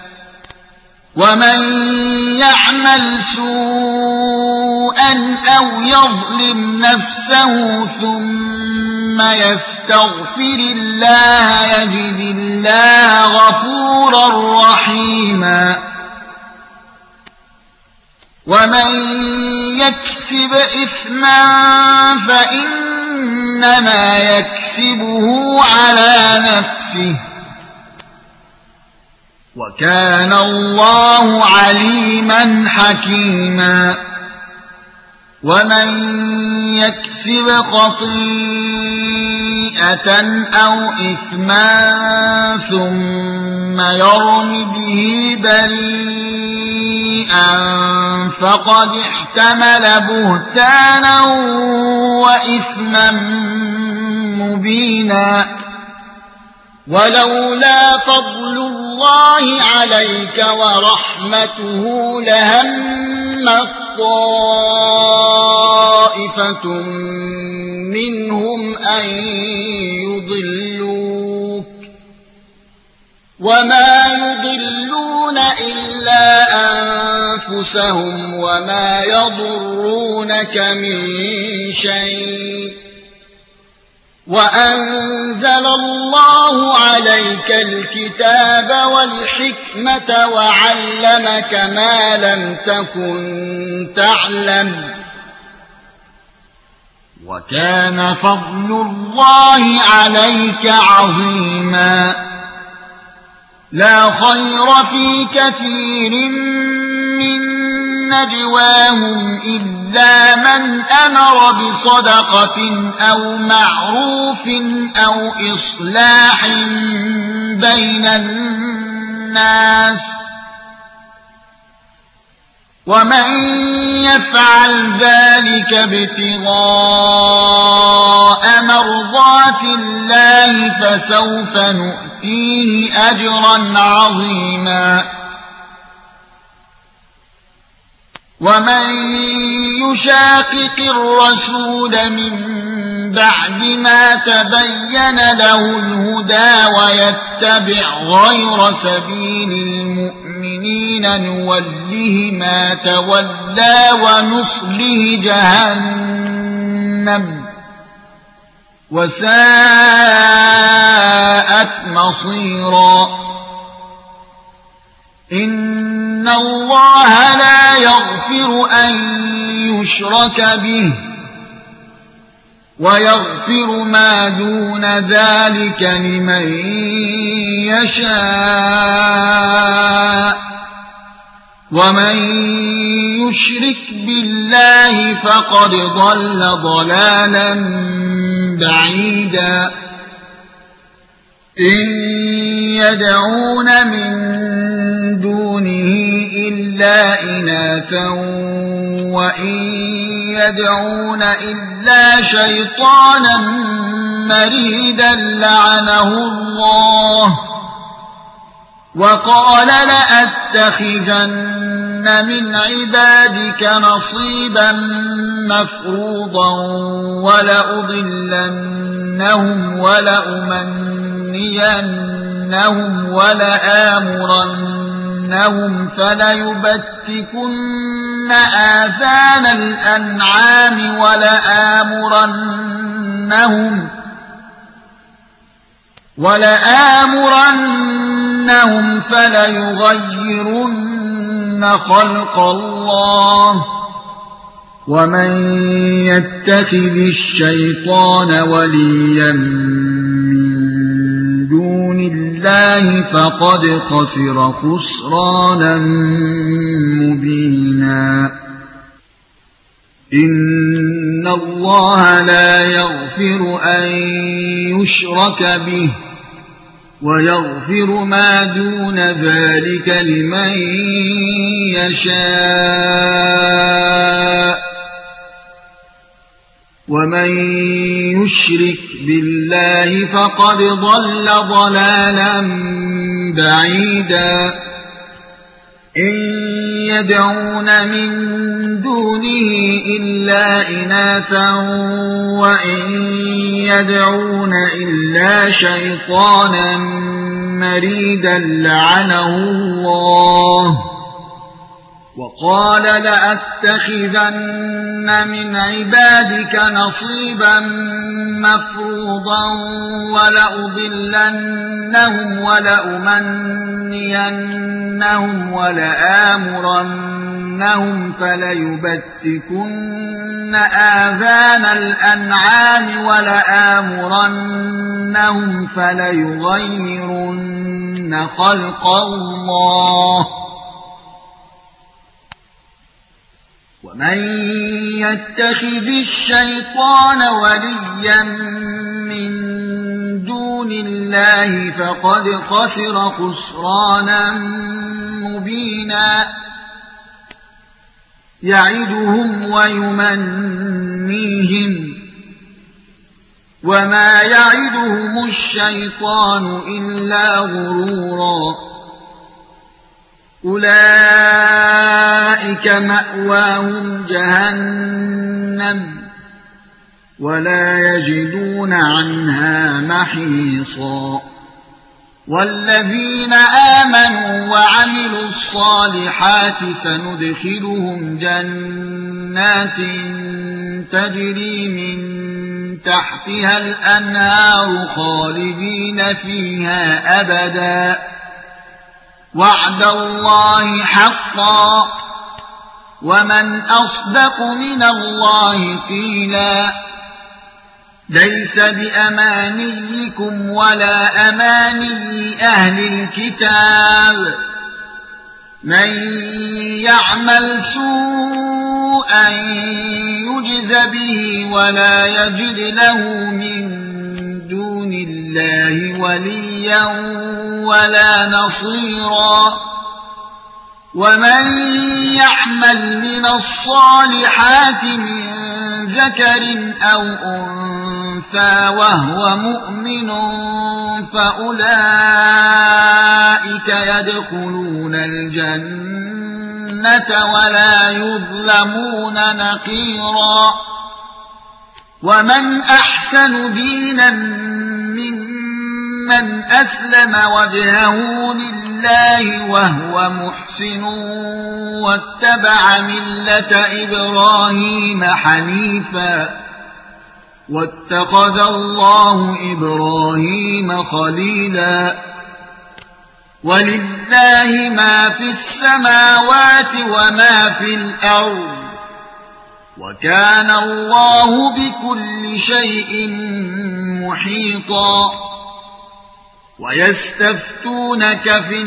ومن يعمل سوءا أو يظلم نفسه ثم ثم يستغفر الله يجد الله غفورا رحيما ومن يكسب إثما فإنما يكسبه على نفسه وكان الله عليما حكيما ومن يكسب خطيئة أو إثما ثم يرم به بريئا فقد احتمل بهتانا وإثما مبينا ولولا فضل الله عليك ورحمته لهمت طائفة منهم أن يضلوك وما يضلون إلا أنفسهم وما يضرونك من شيء وأنزل الله عليك الكتاب والحكمة وعلمك ما لم تكن تعلم وكان فضل الله عليك عظيما لا خير في كثير من نجواهم إلا من أمر بصدقة أو معروف أو إصلاح بين الناس ومن يفعل ذلك ابتغاء مرضات الله فسوف نؤتيه أجرا عظيما ومن يشاقق الرسول من بعد ما تبين له الهدى ويتبع غير سبيل المؤمنين نوله ما تولى ونصله جهنم وساءت مصيرا إن الله لا يغفر أن يشرك به ويغفر ما دون ذلك لمن يشاء ومن يشرك بالله فقد ضل ضلالا بعيدا إن يدعون من دونه إلا إناثا وإن يدعون إلا شيطانا مريدا لعنه الله وقال لأتخذن من عبادك نصيبا مفروضا ولأضلنهم ولأمنينهم ولآمرنهم فليبتكن آذان الأنعام ولآمرنهم ولآمرنهم فليغيرن خلق الله ومن يتخذ الشيطان وليا من دون الله فقد خسر خسرانا مبينا إن الله لا يغفر أن يشرك به ويغفر ما دون ذلك لمن يشاء ومن يشرك بالله فقد ضل ضلالا بعيدا إن يدعون من دونه إلا إناثا وإن يدعون إلا شيطانا مريدا لعنه الله وقال لأتخذن من عبادك نصيبا مفروضا ولأضلنهم ولأمنينهم ولآمرنهم فليبتكن آذان الأنعام ولآمرنهم فليغيرن خلق الله ومن يتخذ الشيطان وليا من دون الله فقد خسر خسرانا مبينا يعدهم ويمنيهم وما يعدهم الشيطان إلا غرورا أولئك مأواهم جهنم ولا يجدون عنها محيصا والذين آمنوا وعملوا الصالحات سندخلهم جنات تجري من تحتها الأنهار خالدين فيها أبدا وعد الله حقا ومن أصدق من الله قيلا ليس بأمانيكم ولا أماني أهل الكتاب من يعمل سوءا يجز به ولا يجد له من دون الله وليا ولا نصيرا ومن يعمل من الصالحات من ذكر أو أنثى وهو مؤمن فأولئك يدخلون الجنة ولا يظلمون نقيرا ومن أحسن دينا ممن أسلم وجهه لله وهو محسن واتبع ملة إبراهيم حنيفا واتخذ الله إبراهيم خليلا ولله ما في السماوات وما في الأرض وكان الله بكل شيء محيطا ويستفتونك في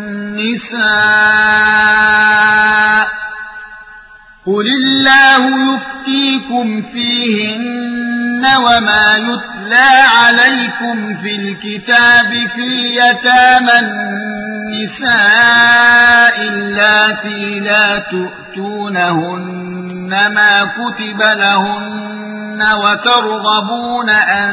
النساء قل الله يفتيكم فيهن وما يتلى عليكم في الكتاب في يتامى النساء اللاتي لا تؤتونهن ما كتب لهن وترغبون أن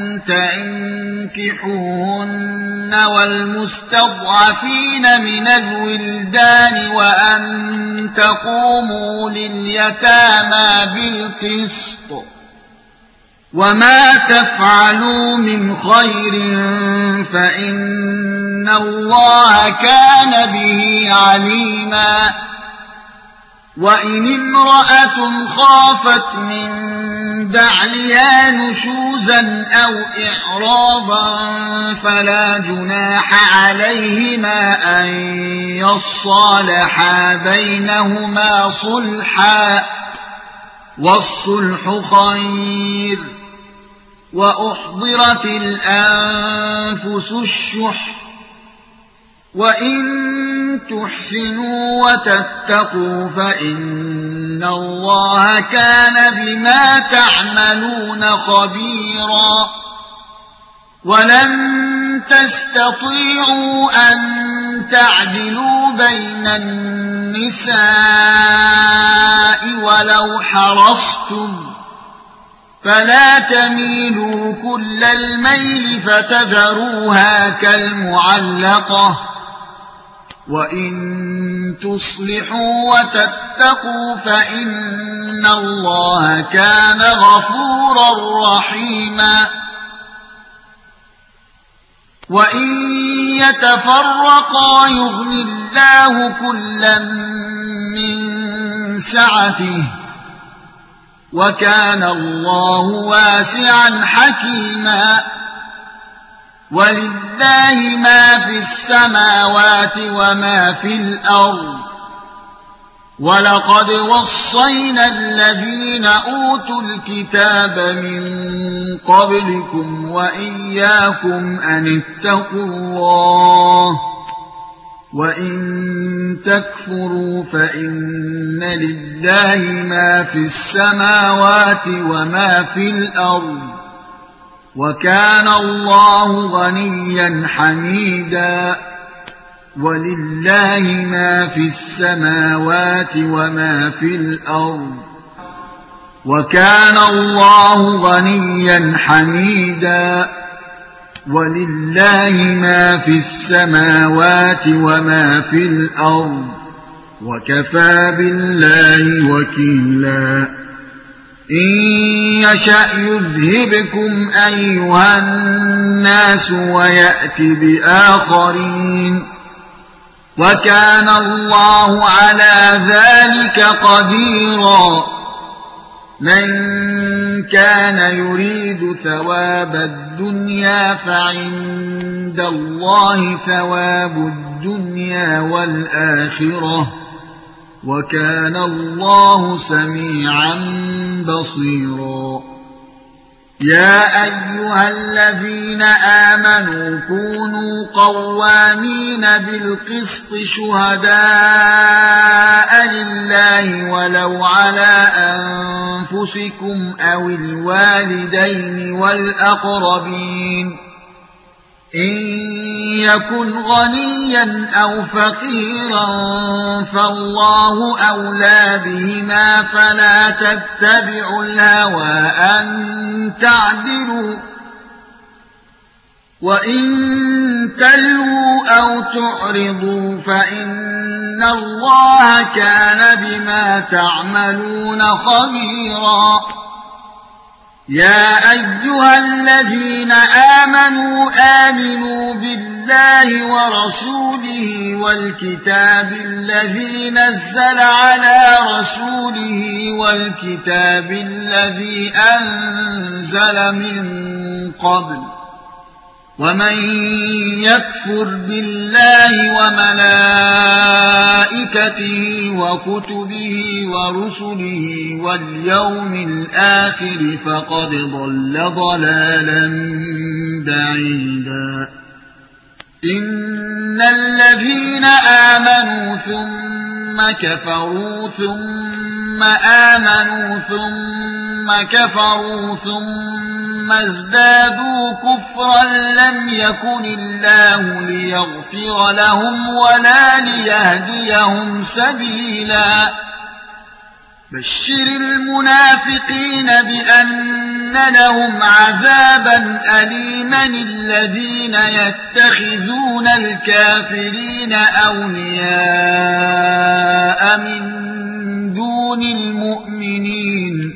تنكحوهن والمستضعفين من الولدان وأن تقوموا لليتامى بالقسط وما تفعلوا من خير فإن الله كان به عليما وإن امرأة خافت من بعلها نشوزا أو إعراضا فلا جناح عليهما أن يصالحا بينهما صلحا والصلح خير وأحضرت الأنفس الشح وإن تحسنوا وتتقوا فإن الله كان بما تعملون خبيرا ولن تستطيعوا أن تعدلوا بين النساء ولو حرصتم فلا تميلوا كل الميل فتذروها كالمعلقة وإن تصلحوا وتتقوا فإن الله كان غفورا رحيما وإن يتفرقا يغن الله كلا من سعته وكان الله واسعا حكيما ولله ما في السماوات وما في الأرض ولقد وصينا الذين أوتوا الكتاب من قبلكم وإياكم أن اتقوا الله وإن تكفروا فإن لله ما في السماوات وما في الأرض وكان الله غنيا حميدا ولله ما في السماوات وما في الأرض وكان الله غنيا حميدا ولله ما في السماوات وما في الأرض وكفى بالله وكيلا إن يشأ يذهبكم أيها الناس ويأت بآخرين وكان الله على ذلك قديرا من كان يريد ثواب الدنيا فعند الله ثواب الدنيا والآخرة وكان الله سميعا بصيرا يا أيها الذين آمنوا كونوا قوامين بالقسط شهداء لله ولو على أنفسكم أو الوالدين والأقربين إن يكن غنيا أو فقيرا فالله أولى بهما فلا تتبعوا الهوى أن تعدلوا وإن تلووا أو تعرضوا فإن الله كان بما تعملون خبيرا يا أيها الذين آمنوا آمنوا بالله ورسوله والكتاب الذي نزل على رسوله والكتاب الذي أنزل من قبل ومن يكفر بالله وملائكته وكتبه ورسله واليوم الآخر فقد ضل ضلالا بعيدا إن الذين آمنوا ثم كفروا ثم آمنوا ثم كفروا ثم ازدادوا كفرا لم يكن الله ليغفر لهم ولا ليهديهم سبيلا بشر المنافقين بأن لهم عذابا أليما الذين يتخذون الكافرين أولياء من دون المؤمنين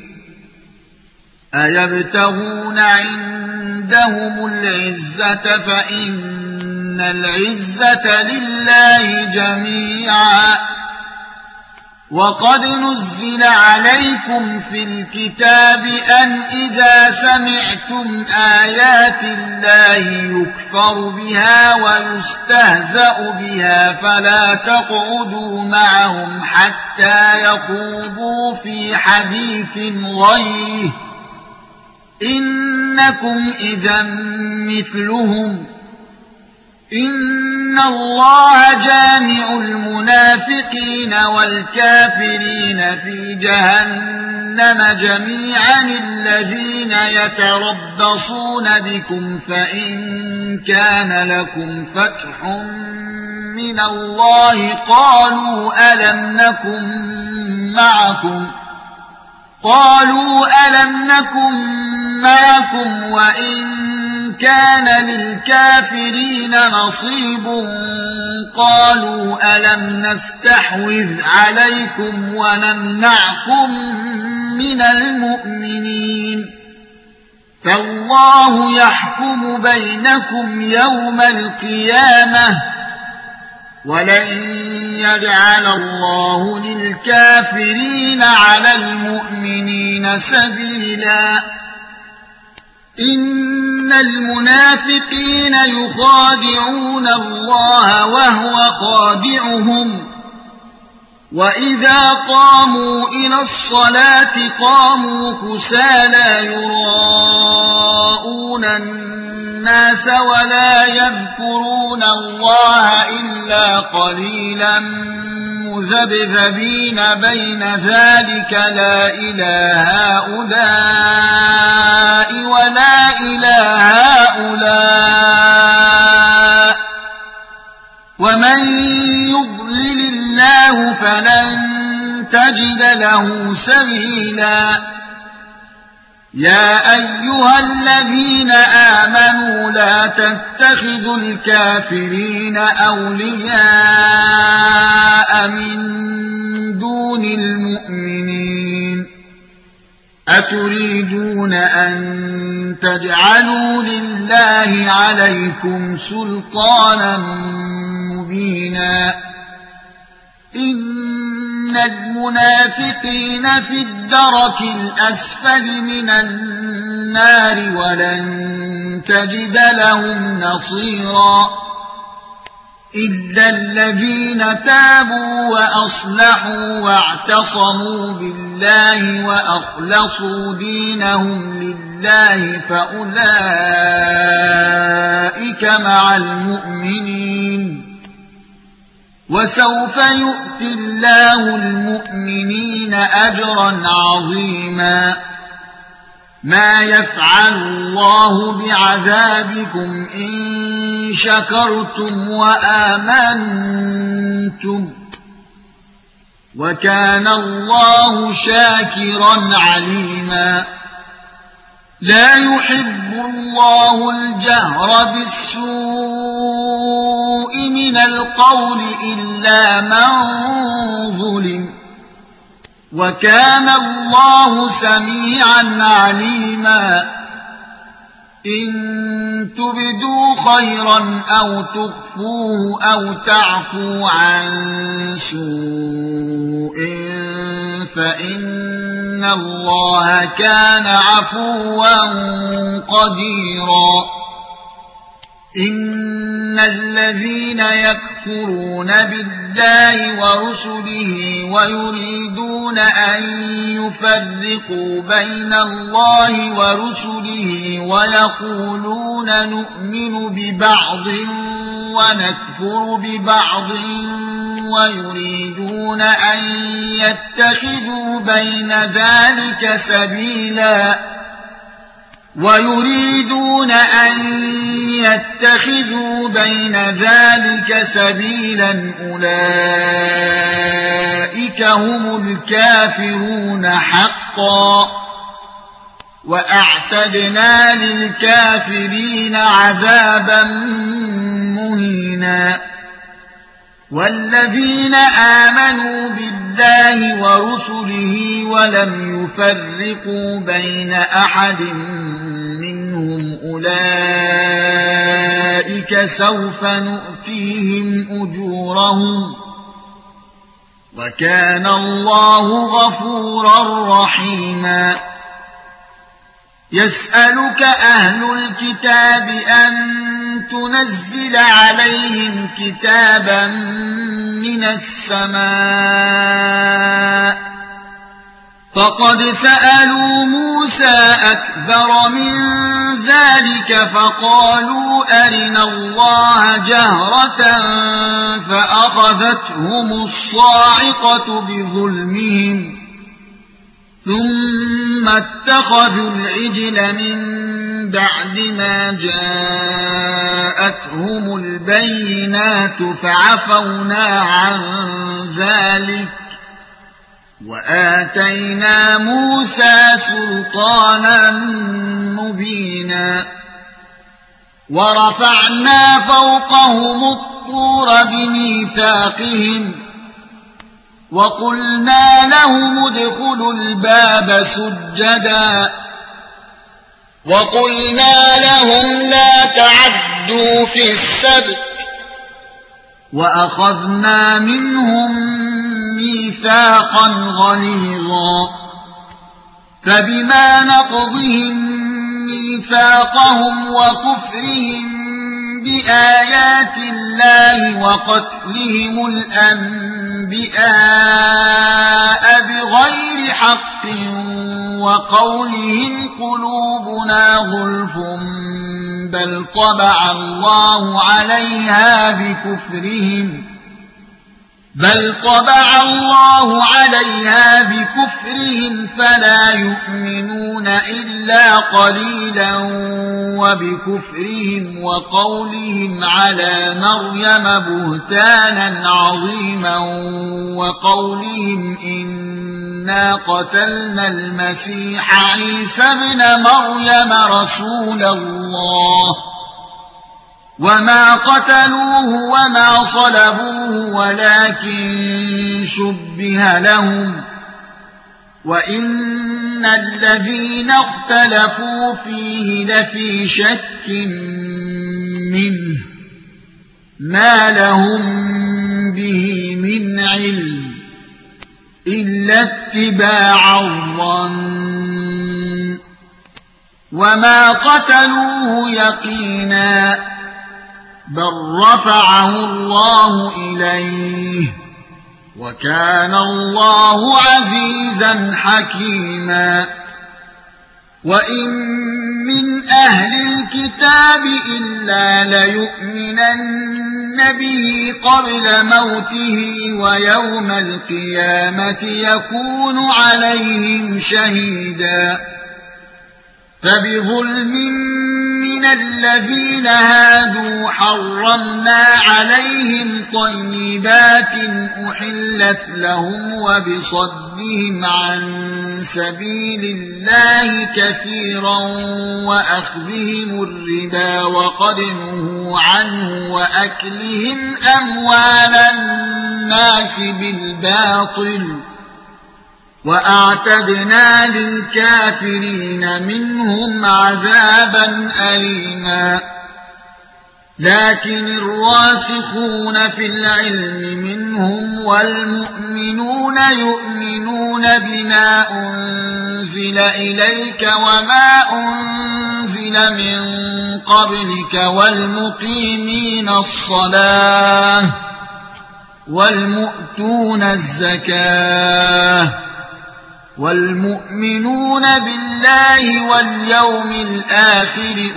أيبتغون عندهم العزة فإن العزة لله جميعا وقد نزل عليكم في الكتاب أن إذا سمعتم آيات الله يكفر بها ويستهزأ بها فلا تقعدوا معهم حتى يخوضوا في حديث غيره إنكم إذا مثلهم إن الله جامع المنافقين والكافرين في جهنم جميعا الذين يتربصون بكم فإن كان لكم فتح من الله قالوا ألم نكن معكم قالوا ألم نكن معكم وإن كان للكافرين نصيب قالوا ألم نستحوذ عليكم ونمنعكم من المؤمنين فالله يحكم بينكم يوم القيامة ولن يجعل الله للكافرين على المؤمنين سبيلا إن المنافقين يخادعون الله وهو خادعهم وإذا قاموا إلى الصلاة قاموا كسالى يراءون الناس ولا يذكرون الله إلا قليلا مذبذبين بين ذلك لا إلى هؤلاء ولا إلى هؤلاء ومن يضلل الله فلن تجد له سبيلا يا أيها الذين آمنوا لا تتخذوا الكافرين أولياء من دون المؤمنين أتريدون أن تجعلوا لله عليكم سلطانا مبينا إن المنافقين في الدرك الأسفل من النار ولن تجد لهم نصيرا إلا الذين تابوا وأصلحوا واعتصموا بالله وأخلصوا دينهم لله فأولئك مع المؤمنين وسوف يؤتي الله المؤمنين أجرا عظيما ما يفعل الله بعذابكم إن شكرتم وآمنتم وكان الله شاكرا عليما لا يحب الله الجهر بالسوء من القول إلا من ظلم وكان الله سميعا عليما إن تبدوا خيرا أو تخفوه أو تعفوا عن سوء فإن الله كان عفوا قديرا إن الذين يكفرون بالله ورسله ويريدون أن يفرقوا بين الله ورسله ويقولون نؤمن ببعض ونكفر ببعض ويريدون أن يتخذوا بين ذلك سبيلا ويريدون أن يتخذوا بين ذلك سبيلا أولئك هم الكافرون حقا وأعتدنا للكافرين عذابا مهينا والذين آمنوا بالله ورسله ولم يفرقوا بين أحد منهم أولئك سوف نؤتيهم أجورهم وكان الله غفورا رحيما يسألك أهل الكتاب أن تنزل عليهم كتابا من السماء فقد سألوا موسى أكبر من ذلك فقالوا أرنا الله جهرة فأخذتهم الصاعقة بظلمهم ثم اتخذوا العجل من بعد ما جاءتهم البينات فعفونا عن ذلك وآتينا موسى سلطانا مبينا ورفعنا فوقهم الطور بميثاقهم وقلنا لهم ادخلوا الباب سجدا وقلنا لهم لا تعدوا في السبت وأخذنا منهم ميثاقا غليظا فبما نقضهم ميثاقهم وكفرهم بآيات الله وقتلهم الأنبياء بغير حق وقولهم قلوبنا غلف بل طبع الله عليها بكفرهم بل طبع الله عليها بكفرهم فلا يؤمنون إلا قليلا وبكفرهم وقولهم على مريم بهتانا عظيما وقولهم إنا قتلنا المسيح عيسى ابن مريم رسول الله وما قتلوه وما صلبوه ولكن شبه لهم وإن الذين اختلفوا فيه لفي شك منه ما لهم به من علم إلا اتباع الظن وما قتلوه يقينا بل رفعه الله إليه وكان الله عزيزا حكيما وإن من أهل الكتاب إلا ليؤمنن به قبل موته ويوم القيامة يكون عليهم شهيدا فبظلم من الذين هادوا حرمنا عليهم طيبات أحلت لهم وبصدهم عن سبيل الله كثيرا وأخذهم الربا وقد نهوا عنه وأكلهم أموال الناس بالباطل وأعتدنا للكافرين منهم عذابا أليما لكن الراسخون في العلم منهم والمؤمنون يؤمنون بما أنزل إليك وما أنزل من قبلك والمقيمين الصلاة والمؤتون الزكاة والمؤمنون بالله واليوم الآخر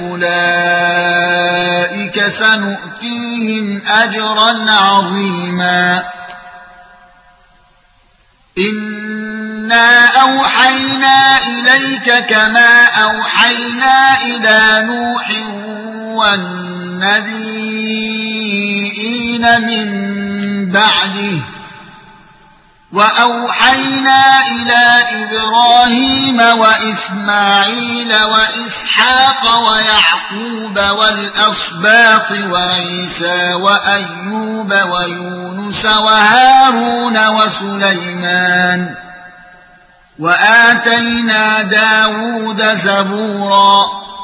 أولئك سنؤتيهم أجرا عظيما إنا أوحينا إليك كما أوحينا إلى نوح والنبيين من بعده وأوحينا إلى إبراهيم وإسماعيل وإسحاق ويعقوب والأسباط وعيسى وأيوب ويونس وهارون وسليمان وآتينا داود زبورا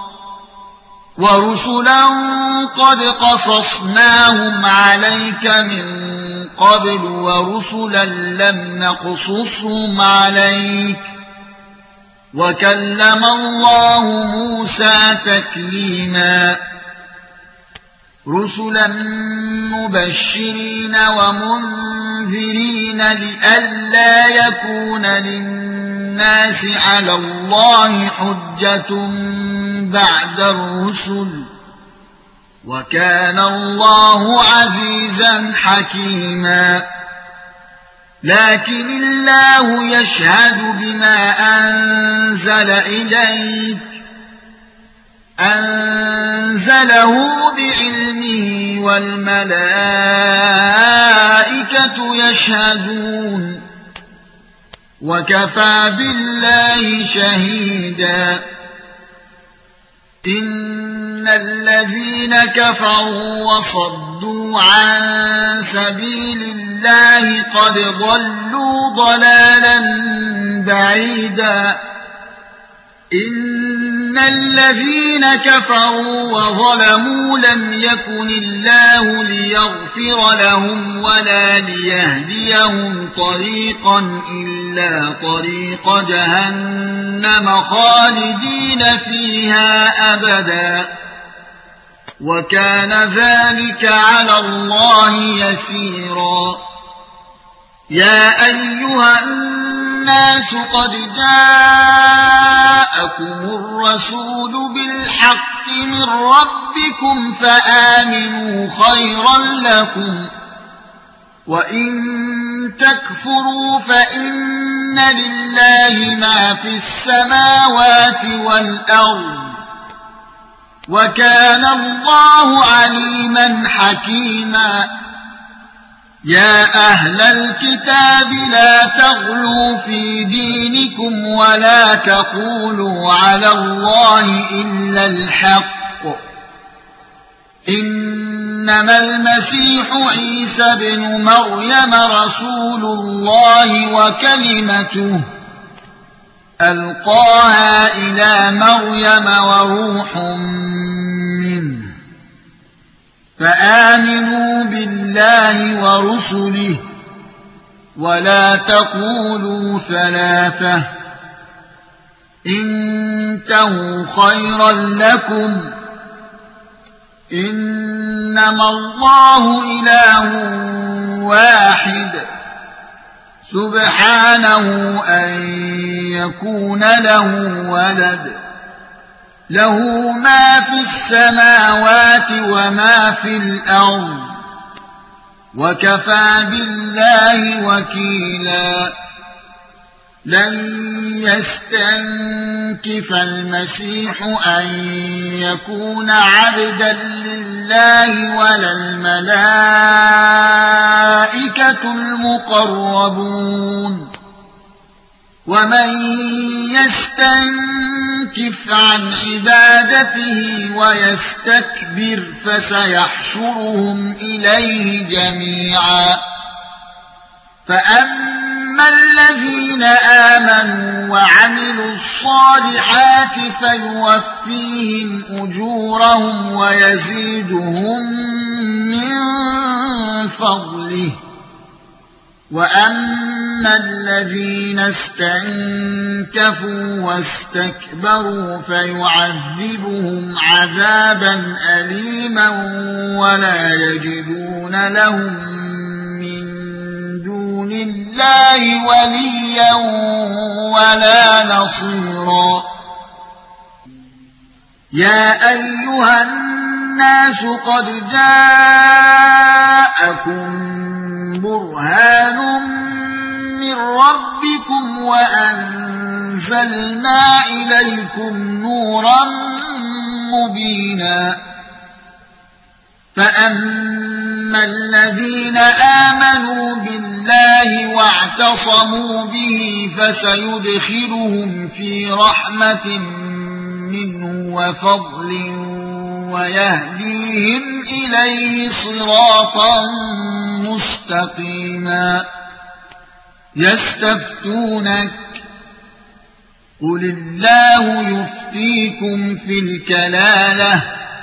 ورسلا قد قصصناهم عليك من قبل ورسلا لم نقصصهم عليك وكلم الله موسى تكليما رسلا مبشرين ومنذرين لئلا يكون للناس على الله حجة بعد الرسل وكان الله عزيزا حكيما لكن الله يشهد بما أنزل إليك أنزله بعلمه والملائكة يشهدون وكفى بالله شهيدا إن الذين كفروا وصدوا عن سبيل الله قد ضلوا ضلالا بعيدا إن الذين كفروا وظلموا لم يكن الله ليغفر لهم ولا ليهديهم طريقا إلا طريق جهنم خالدين فيها أبدا وكان ذلك على الله يسيرا يا أيها الناس قد جاءكم الرسول بالحق من ربكم فآمنوا خيرا لكم وإن تكفروا فإن لله ما في السماوات والأرض وكان الله عليما حكيما يا أهل الكتاب لا تغلوا في دينكم ولا تقولوا على الله إلا الحق إنما المسيح عيسى بن مريم رسول الله وكلمته ألقاها إلى مريم وروح منه فآمنوا بالله ورسله ولا تقولوا ثلاثة انتهوا خيرا لكم إنما الله إله واحد سبحانه أن يكون له ولد له ما في السماوات وما في الأرض وكفى بالله وكيلا لن يستنكف المسيح أن يكون عبدا لله ولا الملائكة المقربون ومن يستنكف عن عبادته ويستكبر فسيحشرهم إليه جميعا فأما الذين آمنوا وعملوا الصالحات فيوفيهم أجورهم ويزيدهم من فضله وأما الذين استنكفوا واستكبروا فيعذبهم عذابا أليما ولا يجدون لهم من دون الله وليا ولا نصيرا يا أيها الناس قد جاءكم برهان من ربكم وأنزلنا إليكم نورا مبينا فأما الذين آمنوا بالله واعتصموا به فسيدخلهم في رحمة منه وفضل ويهديهم إليه صراطا مستقيما يستفتونك قل الله يفتيكم في الكلالة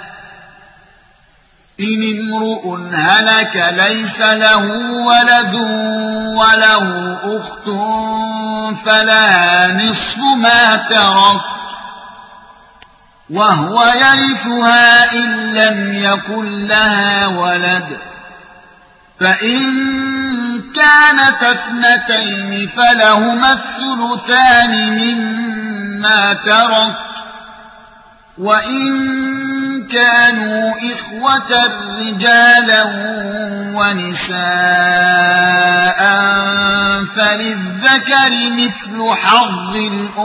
إن امرؤ هلك ليس له ولد وله أخت فلا نصف ما ترك وهو يرثها إن لم يكن لها ولد فإن كانت اثنتين فلهما الثلثان مما ترك وإن كانوا إخوة رجالا ونساء فللذكر مثل حظ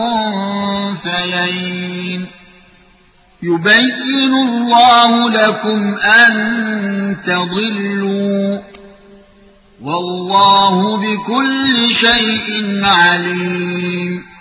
الأنثيين يبين الله لكم أن تضلوا والله بكل شيء عليم